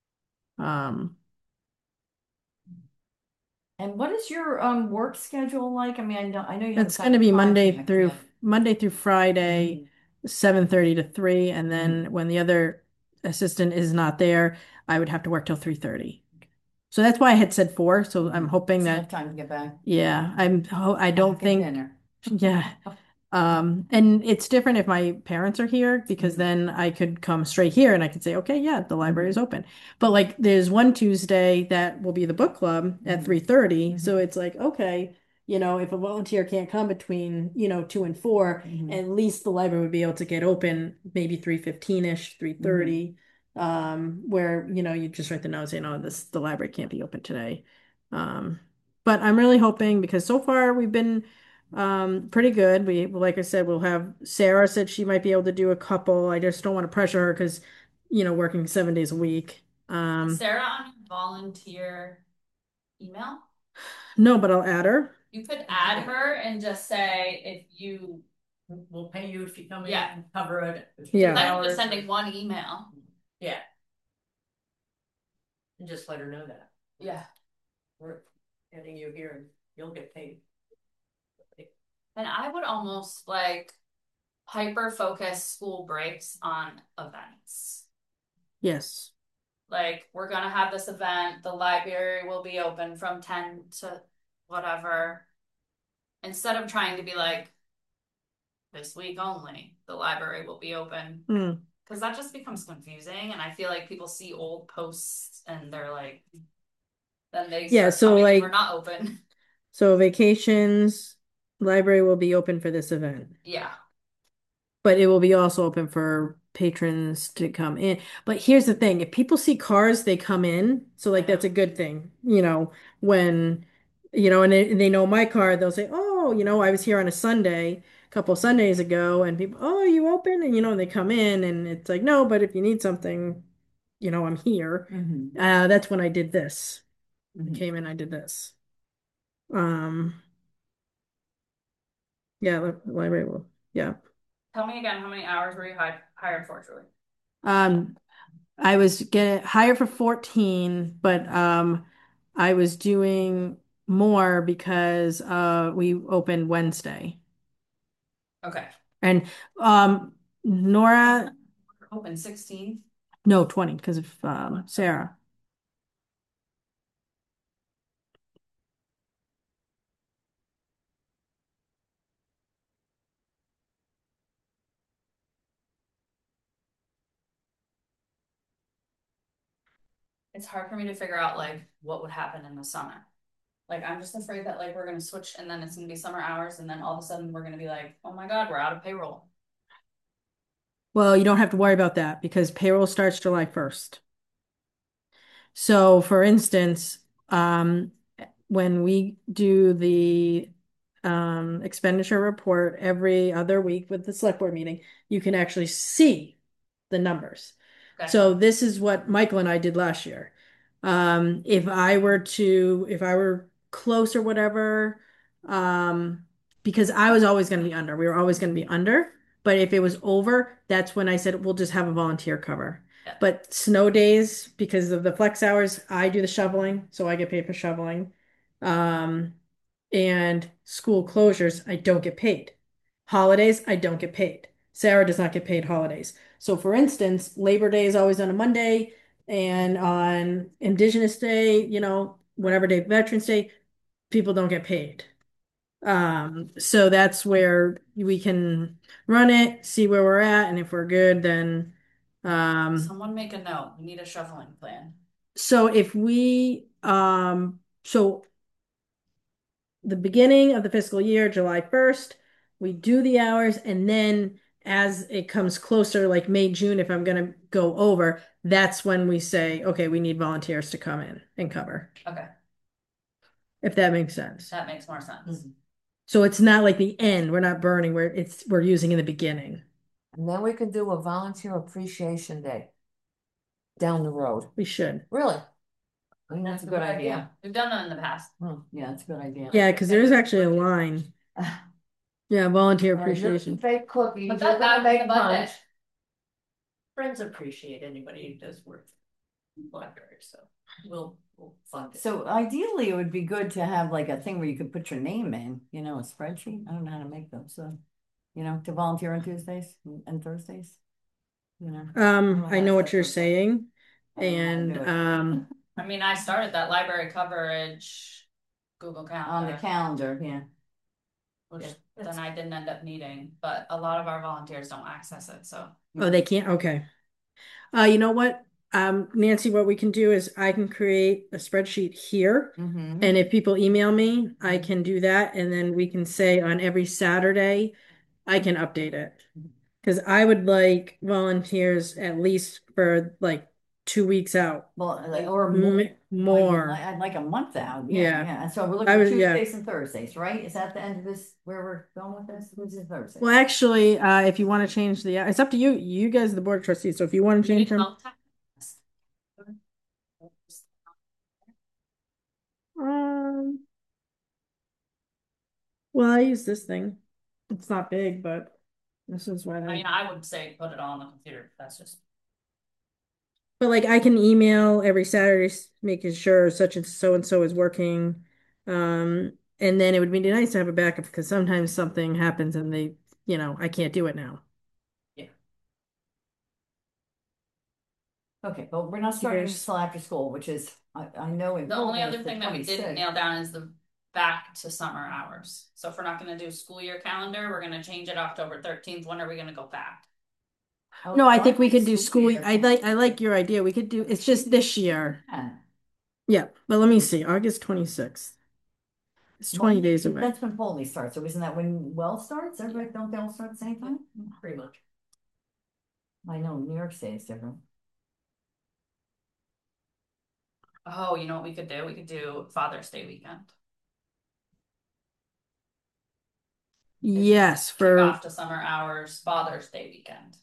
And what is your work schedule like? I mean, I know you have It's a going to be project, yeah. Monday through Friday, 7:30 to 3, and then when the other assistant is not there, I would have to work till 3:30. So that's why I had said 4. So I'm hoping It's that enough time to get back. yeah, I Have don't good think dinner. yeah. And it's different if my parents are here because then I could come straight here and I could say, okay, yeah, the library is open. But like there's one Tuesday that will be the book club at 3:30. So it's like, okay, if a volunteer can't come between, 2 and 4, at least the library would be able to get open maybe 3:15-ish, 3:30. Where, you just write the note saying, oh, the library can't be open today. But I'm really hoping because so far we've been pretty good. Like I said, we'll have Sarah said she might be able to do a couple. I just don't want to pressure her because, working 7 days a week. Sarah on your volunteer email? No, but I'll add her. You could add her and just say if you We'll pay you if you come in Yeah. and cover it. Yeah. then you're hours just sending one email. Yeah. And just let her know that. Yeah. We're getting you here and you'll get paid. And I would almost like hyper focus school breaks on events. Yes. Like, we're gonna have this event, the library will be open from 10 to whatever. Instead of trying to be like, this week only, the library will be open. Mm. Because that just becomes confusing, and I feel like people see old posts and they're like, then they Yeah, start so, coming, like- we're not open. So vacations, library will be open for this event, Yeah. but it will be also open for patrons to come in. But here's the thing, if people see cars, they come in. So like that's a good thing, when, and they know my car, they'll say, oh, I was here on a Sunday, a couple of Sundays ago, and people, oh, you open? And they come in and it's like, no, but if you need something, I'm here. That's when I did this. I came in, I did this. Yeah, the library will. Yeah. Tell me again, how many hours were you hired for, Julie? I was getting hired for 14, but I was doing more because we opened Wednesday. Okay. And Nora, Open 16. no, 20 because of Sarah. It's hard for me to figure out like what would happen in the summer. Like, I'm just afraid that like we're gonna switch and then it's gonna be summer hours and then all of a sudden we're gonna be like, oh my God, we're out of payroll. Well, you don't have to worry about that because payroll starts July 1st. So, for instance, when we do the expenditure report every other week with the select board meeting, you can actually see the numbers. Okay. So this is what Michael and I did last year. If I were close or whatever, because I was always going to be under, we were always going to be under. But if it was over, that's when I said we'll just have a volunteer cover. Yeah. But snow days, because of the flex hours, I do the shoveling, so I get paid for shoveling. And school closures, I don't get paid. Holidays, I don't get paid. Sarah does not get paid holidays. So for instance, Labor Day is always on a Monday, and on Indigenous Day, whatever day, Veterans Day, people don't get paid. So that's where we can run it, see where we're at, and if we're good, then Someone make a note. We need a shuffling plan. so if so the beginning of the fiscal year, July 1st, we do the hours, and then as it comes closer, like May, June, if I'm gonna go over, that's when we say, okay, we need volunteers to come in and cover, Okay, if that makes sense. that makes more sense. So it's not like the end, we're not burning, we're using in the beginning. And then we can do a volunteer appreciation day down the road. We should. Really? I think that's a good idea. We've done that in the past. Yeah, that's a good idea. Yeah, because there's actually a line. Yeah, volunteer appreciation. Fake cookies. Put You're that gonna back in make the budget. punch. Friends appreciate anybody who does work in the library, so we'll fund it. So ideally, it would be good to have like a thing where you could put your name in, a spreadsheet. I don't know how to make them, so, to volunteer on Tuesdays and Thursdays. I know what you're saying, I don't know how to and do it. I mean, I started that library coverage Google On Calendar. the calendar, yeah. which Yeah, then that's- I didn't end up needing, but a lot of our volunteers don't access it, so. Oh, they can't, okay. You know what? Nancy, what we can do is I can create a spreadsheet here. Mhm. And if people email me, I can do that. And then we can say on every Saturday, I can update it. Because I would like volunteers at least for like 2 weeks out. Well, or more. More. I'd like a month out. Yeah. Yeah. And so we're I looking at would- yeah. Tuesdays and Thursdays, right? Is that the end of this, where we're going with this? Tuesdays and Thursdays? Well, actually, if you want to change it's up to you. You guys are the board of trustees. So if you want to change them. Um, well, I use this thing. It's not big, but this is what I mean, I would say put it all on the computer, that's just. But like I can email every Saturday making sure such and so is working. And then it would be nice to have a backup because sometimes something happens and I can't do it now. Okay, but we're not starting Here's- until after school, which is, I know. in The only Pullman other it's the thing that we didn't 26th. nail down is the back to summer hours. So if we're not gonna do school year calendar, we're gonna change it October 13th. When are we gonna go back? Oh, No, I think we could do school school. year. I like your idea. We could do it's just this year. Yeah. Yeah, but let me see. August 26th. It's 20 days away. That's when Polly starts. So isn't that when Wells starts? Everybody, don't they all start at the same time? Pretty much. I know New York State is different. Oh, you know what we could do? We could do Father's Day weekend. Yes, Kick for off to summer hours, Father's Day weekend.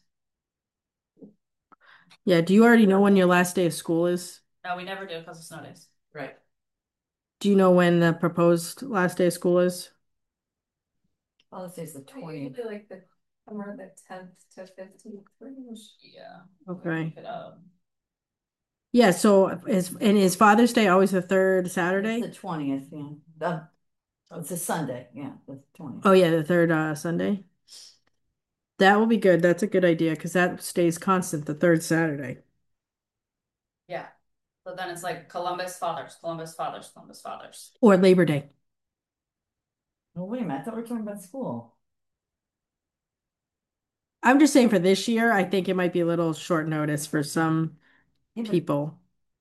yeah, do you already know when your last day of school is? No, we never do because of snow days. Right. Do you know when the proposed last day of school is? Oh, this is the 20th. Usually like the summer the 10th to 15th range. Yeah. Okay. Pick it up. Yeah, so is Father's Day always the third Saturday? It's the 20th, yeah. It's a Sunday, yeah, the 20th. Oh yeah, the third Sunday. That will be good. That's a good idea because that stays constant the third Saturday. Yeah. But then it's like Columbus Fathers, Columbus Fathers, Columbus Fathers. Or Labor Day. Oh, wait a minute, I thought we were talking about school. I'm just saying for this year, I think it might be a little short notice for some Yeah, but- people.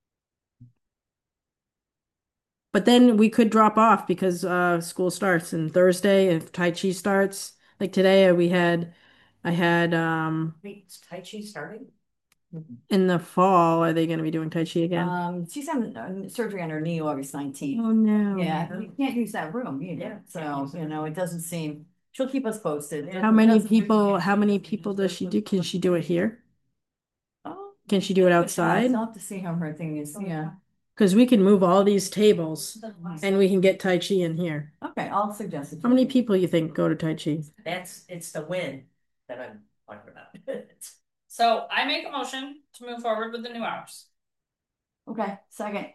But then we could drop off because school starts and Thursday if Tai Chi starts. Like today I had Wait, is Tai Chi starting? in the fall, are they gonna be doing Tai Chi again? She's having surgery on her knee August 19th. Oh no. Yeah, you can't use that room either. Yeah, So, can't use it. it doesn't seem, she'll keep us posted. How many people does she do? Can she do it here? Oh, Can she do it outside? I'll have to see how her thing is, yeah. Because we can move all these tables and we can get Tai Chi in here. Okay, I'll suggest it. How many people you think go to Tai Chi? It's the win that I'm talking about. So I make a motion to move forward with the new hours. Okay, second.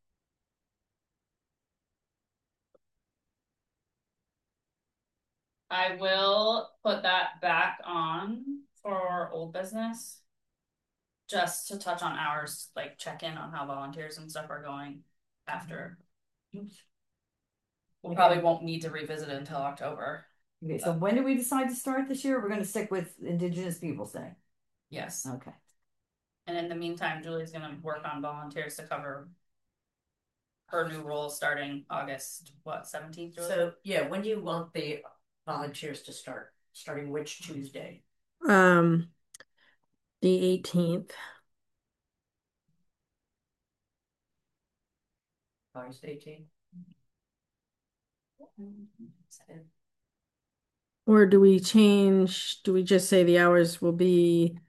I will put that back on for old business. Just to touch on hours, like check in on how volunteers and stuff are going after. We probably won't need to revisit it until October. Okay, so when do we decide to start this year? We're gonna stick with Indigenous Peoples' Day. Yes. Okay. And in the meantime, Julie's gonna work on volunteers to cover her new role starting August, what, 17th? So, yeah, when do you want the volunteers to start? Starting which Tuesday? The 18th. August 18th? Or do we just say the hours will be,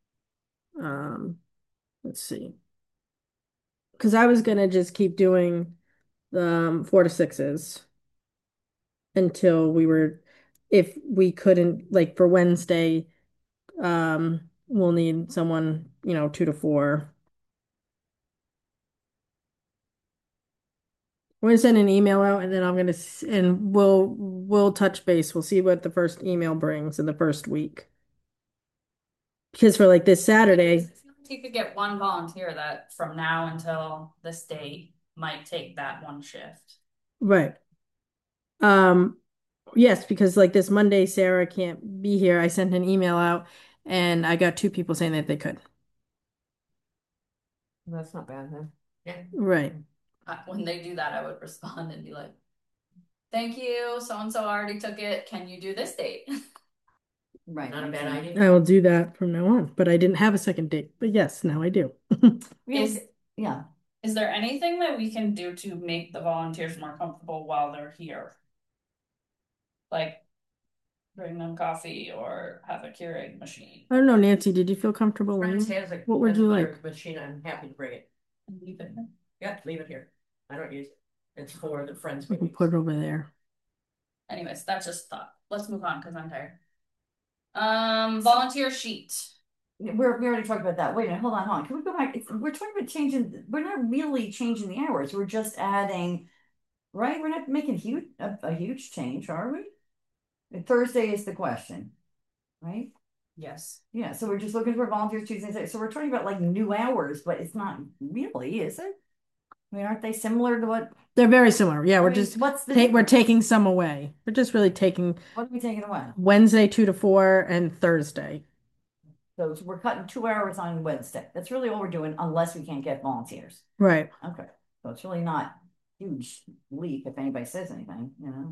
let's see. Because I was gonna just keep doing the 4 to 6s until if we couldn't, like for Wednesday, we'll need someone, 2 to 4. We're gonna send an email out and then and we'll touch base. We'll see what the first email brings in the first week. Because for like this Saturday, You could get one volunteer that from now until this date might take that one shift. right. Um, Yes, because like this Monday, Sarah can't be here. I sent an email out and I got two people saying that they could. That's not bad, huh? Yeah. Right. When they do that, I would respond and be like, thank you, so and so already took it. Can you do this date? Right. Not a bad exactly. idea. I will do that from now on, but I didn't have a second date. But yes, now I do. Is Yeah. is there anything that we can do to make the volunteers more comfortable while they're here? Like bring them coffee or have a Keurig machine? I don't know, Nancy, did you feel comfortable Friends laying? has a, What would has a you Keurig like? machine, I'm happy to bring it. Leave it. Yeah, leave it here. I don't use it. It's for the friends We can meetings. put it over there. Anyways, that's just thought. Let's move on because I'm tired. Volunteer sheet. We already talked about that. Wait a minute, hold on. Can we go back? We're talking about changing, we're not really changing the hours. We're just adding, right? We're not making a huge change, are we? Thursday is the question, right? Yes. Yeah, so we're just looking for volunteers Tuesday, Thursday. So we're talking about like new hours, but it's not really, is it? I mean, aren't they similar to what? They're very similar. Yeah, I we're mean, just what's the we're difference? taking some away. We're just really taking What are we taking away? Wednesday 2 to 4 and Thursday. So we're cutting 2 hours on Wednesday. That's really all we're doing, unless we can't get volunteers. Right. Okay, so it's really not huge leap if anybody says anything, you know?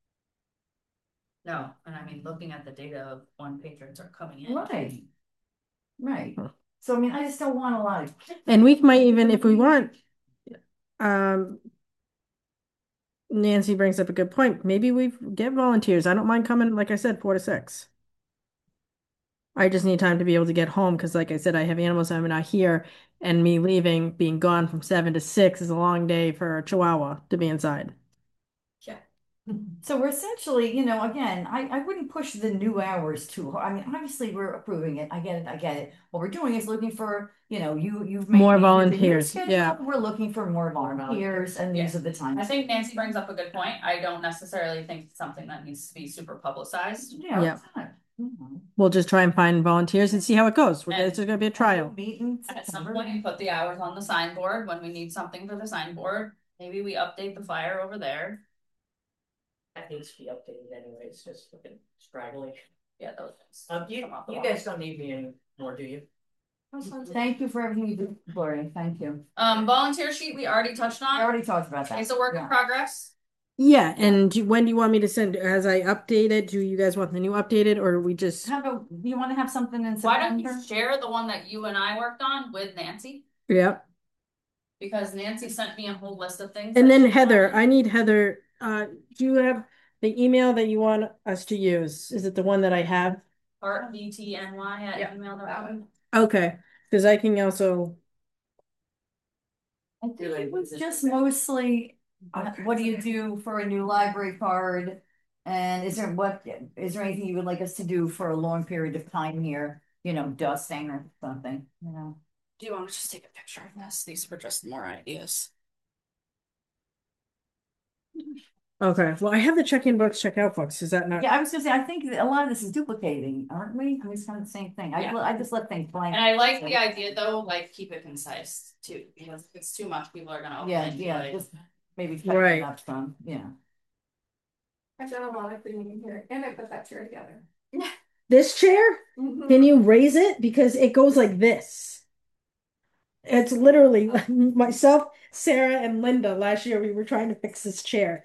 No, and I mean, looking at the data of when patrons are coming in. Right. Right. So I mean, I just don't want a lot of. And we might even, if we want, um, Nancy brings up a good point. Maybe we get volunteers. I don't mind coming, like I said, 4 to 6. I just need time to be able to get home because, like I said, I have animals I'm not here, and me leaving, being gone from 7 to 6 is a long day for a Chihuahua to be inside. Yeah. So we're essentially, again, I wouldn't push the new hours too hard. I mean, obviously we're approving it. I get it. I get it. What we're doing is looking for, you've made More changes in your volunteers, schedule. yeah. We're looking for more volunteers, and these Yeah. are the times. I think Nancy brings up a good point. I don't necessarily think it's something that needs to be super publicized. Yeah. Yeah. it's not. Mhm. We'll just try and find volunteers and see how it goes. And- It's going to be a trial. Meet in At some September. point, you put the hours on the signboard when we need something for the signboard. Maybe we update the flyer over there. That needs to be updated anyway, it's just looking straggly. Yeah, those things. You Come off the you wall. guys don't need me anymore, do you? Thank you for everything you do, Gloria. Thank you. Volunteer sheet, we already touched I on. already talked about that. It's a work in Yeah. progress. Yeah, and when do you want me to send? As I update it, do you guys want the new updated or we just? How about, you want to have something in Why don't September? you share the one that you and I worked on with Nancy? Yeah. Because Nancy sent me a whole list of things. And that then she Heather, wanted. I need Heather. Do you have the email that you want us to use? Is it the one that I have? artbtny@gmail.com. Okay, because I can also. I think it was just mostly, what do you do for a new library card? And is there anything you would like us to do for a long period of time here? Dusting or something, Do you want to just take a picture of this? These were just more ideas. Okay, well, I have the check-in books, check-out books. Is that not? Yeah, I was gonna say, I think that a lot of this is duplicating, aren't we? I mean, it's kind of the same thing. Yeah. I just let things blank. And I like the idea though, like keep it concise too, because if it's too much, people are gonna open Yeah, it and be yeah, like, just maybe Right. tighten up some, yeah. I've done a lot of cleaning here, and I put that chair together. This chair? Mhm. Can you raise it? Because it goes like this. It's literally myself, Sarah, and Linda. Last year we were trying to fix this chair.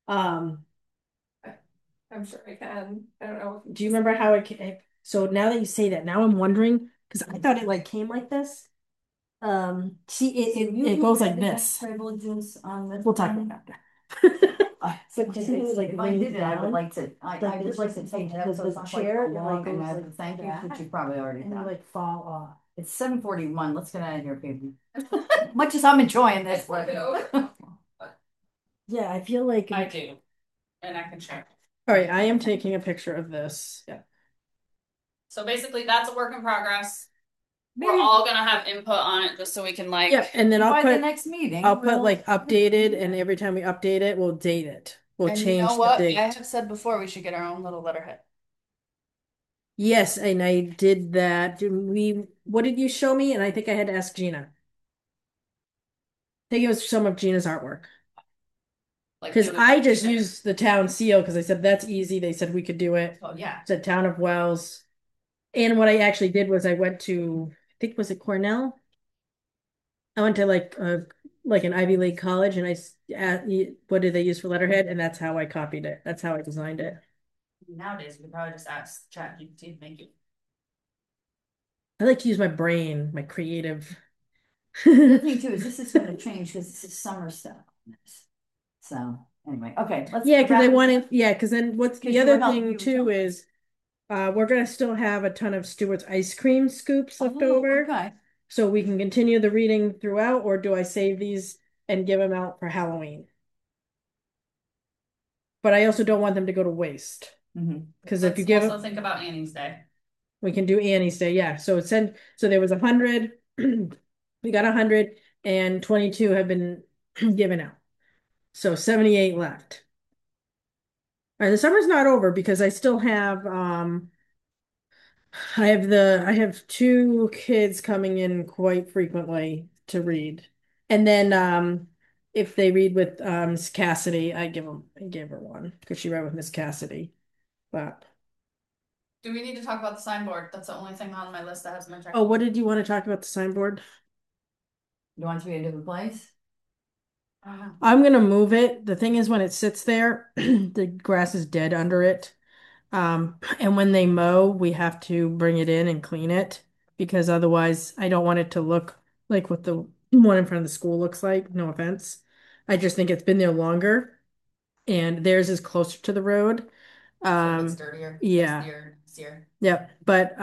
I'm sure I can. I don't know. Do you remember how it came? So now that you say that, now I'm wondering because I thought it like came like this. See, it goes like this. Privileges on this. We'll talk about that. So But just, it's like if I did it, I would down, like to, I like would this like to is take the- that, so the it's not chair, like it, long, like, and goes I have like to thank you, that. which you probably already and you done. like fall off. It's 7:41, let's get out of here, people. Much as I'm enjoying this. Yeah, I feel like. I do. And I can share. All right, I am taking a picture of this. Yeah. So basically that's a work in progress. We're Maybe all gonna have input on it just so we can like. Yeah, and then by the next meeting. I'll put we'll- like updated, and every time we update it, we'll date it. We'll And you change know the what? date. I have said before we should get our own little letterhead. Yes, and I did that. What did you show me? And I think I had to ask Gina. I think it was some of Gina's artwork. Like, Because we would- I just used the town seal because I said that's easy. They said we could do it. Oh, yeah. The town of Wells. And what I actually did was I went to, I think was it Cornell? I went to like an Ivy League college and what did they use for letterhead? And that's how I copied it. That's how I designed it. Nowadays, we could probably just ask ChatGPT to make it. I like to use my brain, my creative. The thing too is this is gonna change because this is summer stuff. So anyway, okay, let's. Yeah, because I wrap it- wanted, yeah, because then what's 'Cause the you other were helping thing me with too something. is we're gonna still have a ton of Stewart's ice cream scoops left Oh, over. okay. So we can continue the reading throughout, or do I save these and give them out for Halloween? But I also don't want them to go to waste. Mhm. Because if Let's you give also them, think about Annie's Day. we can do Annie's Day, yeah. So there was 100, we got 122 have been given out. So 78 left. All right, the summer's not over because I still have I have two kids coming in quite frequently to read. And then if they read with Miss Cassidy, I give her one because she read with Miss Cassidy. But Do we need to talk about the signboard? That's the only thing on my list that hasn't been checked. oh, what did you want to talk about the signboard? You want it to be a different place? I'm gonna move it. The thing is when it sits there, the grass is dead under it. And when they mow, we have to bring it in and clean it because otherwise I don't want it to look like what the one in front of the school looks like. No offense. I just think it's been there longer and theirs is closer to the road. So it's dirtier. Yeah. Easier. Yep. But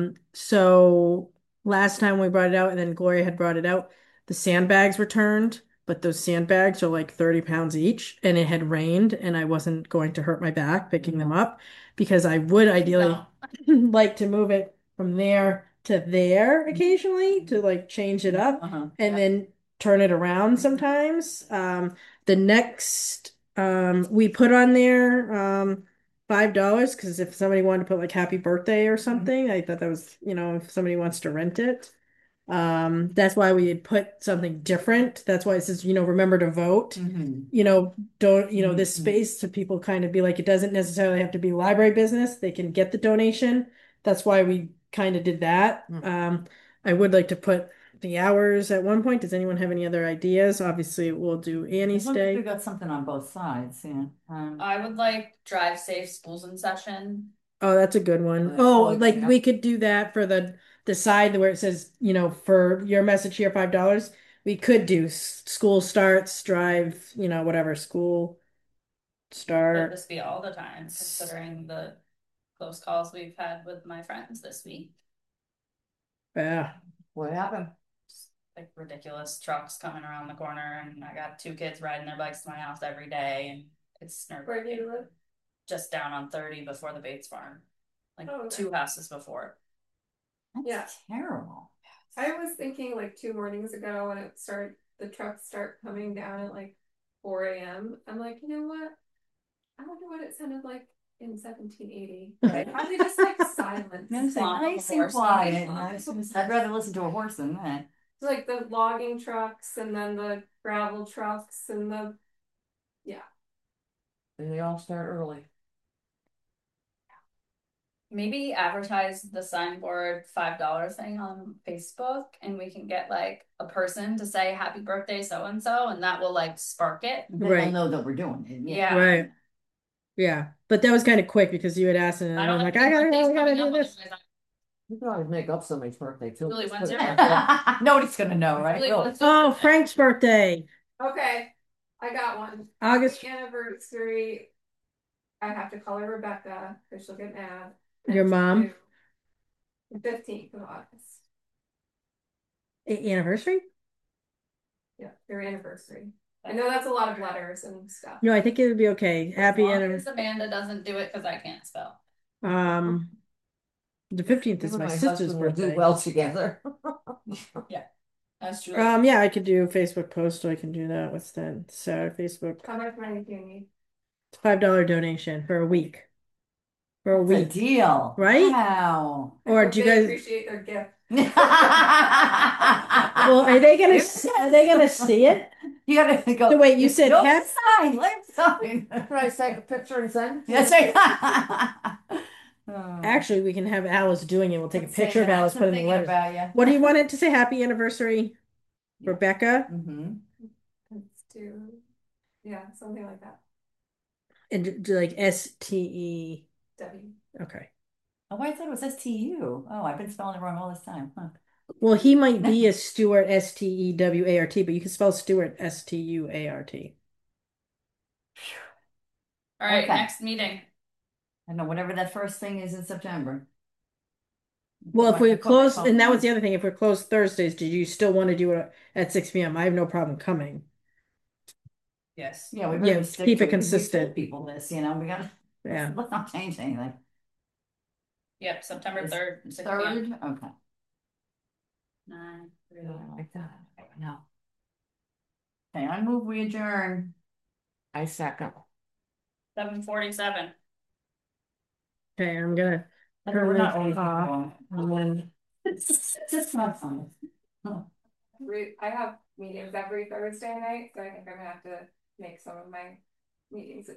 so last time we brought it out and then Gloria had brought it out, the sandbags returned, but those sandbags are like 30 pounds each and it had rained and I wasn't going to hurt my back picking them up because I would ideally like to move it from there to there occasionally to like change it up and then turn it around sometimes. The next we put on there $5 because if somebody wanted to put like happy birthday or something, I thought that was, if somebody wants to rent it. That's why we had put something different. That's why it says, remember to vote. Don't, this space to people kind of be like, it doesn't necessarily have to be library business. They can get the donation. That's why we kind of did that. I would like to put the hours at one point. Does anyone have any other ideas? Obviously, we'll do Annie's As long as we Day. got something on both sides, yeah. I would like drive safe schools in session. Oh, that's a good one. Oh, like we could do that for the side where it says, for your message here, $5. We could do school starts, drive, whatever, school Could start. this be all the time, considering the close calls we've had with my friends this week? Yeah. What happened? Like ridiculous trucks coming around the corner, and I got two kids riding their bikes to my house every day, and it's Where do you live? just down on 30 before the Bates farm, like Oh, okay. 2 houses before. That's Yeah. terrible. I was thinking like 2 mornings ago when the trucks start coming down at like 4 a.m. I'm like, you know what? I wonder what it sounded like in 1780. Probably just like silence. Nice Nice and and quiet. quiet. I'd rather listen to a horse than that. It's like the logging trucks and then the gravel trucks and And they all start early. Maybe advertise the signboard $5 thing on Facebook, and we can get like a person to say happy birthday so and so, and that will like spark it. Then Right. they'll know that we're doing it. Yeah. Right. Yeah. But that was kind of quick because you had asked and I'm like, I gotta do this. You can always make up somebody's birthday too. Really, Just when's put your it- birthday? Nobody's gonna know, right? Really, when's Oh, Frank's birthday. Okay, I got one. August. Anniversary. I have to call her Rebecca because she'll get mad. Your mom? 15th of August. Anniversary? Yeah, their anniversary. I know that's a lot of letters and stuff. No, I think it would be okay. Happy As long anniversary. as Amanda doesn't do it because I can't spell. The 15th is You and my my sister's husband will birthday. do well together. That's true. Yeah, I could do a Facebook post, or I can do that. What's that? So Facebook. How much money do you need? It's $5 donation for a week. For a That's a week. deal. Right? Wow. Or I hope do you they guys appreciate their gift? well, are they gonna see it? You gotta go. So wait, you said "Don't hap- sign, let him sign. Can I take a picture and send? Yes, I. Oh. Actually, we can have Alice doing it. We'll take a Let's say picture of that. Alice I'm putting the thinking letters. about you. What do you want it to say? Happy anniversary, Yeah. Rebecca? Mm-hmm. Let's do, yeah, something like that. And do like STE. W. Okay. Oh, I thought it was STU. Oh, I've been spelling it wrong all this time, huh? Well, he might be a Stewart, Stewart, but you can spell Stewart, Stuart. All right, Okay. next meeting. I don't know, whatever that first thing is in September. Well, if we I put my close, phone and that was down. the other thing, if we're closed Thursdays, did you still want to do it at 6 p.m.? I have no problem coming. Yes. Yeah, we Yeah, better stick keep to it because we told consistent. people this, you know, we gotta, Yeah. let's not change anything. Yep, September Is 3rd, 6 p.m. Third, okay. 9, I don't like that. No. Okay, I move we adjourn. I second. 7:47. Okay, I'm gonna We're turn not this always off. wrong. And then It's just not fun. I have meetings every Thursday night, so I think I'm gonna have to make some of my meetings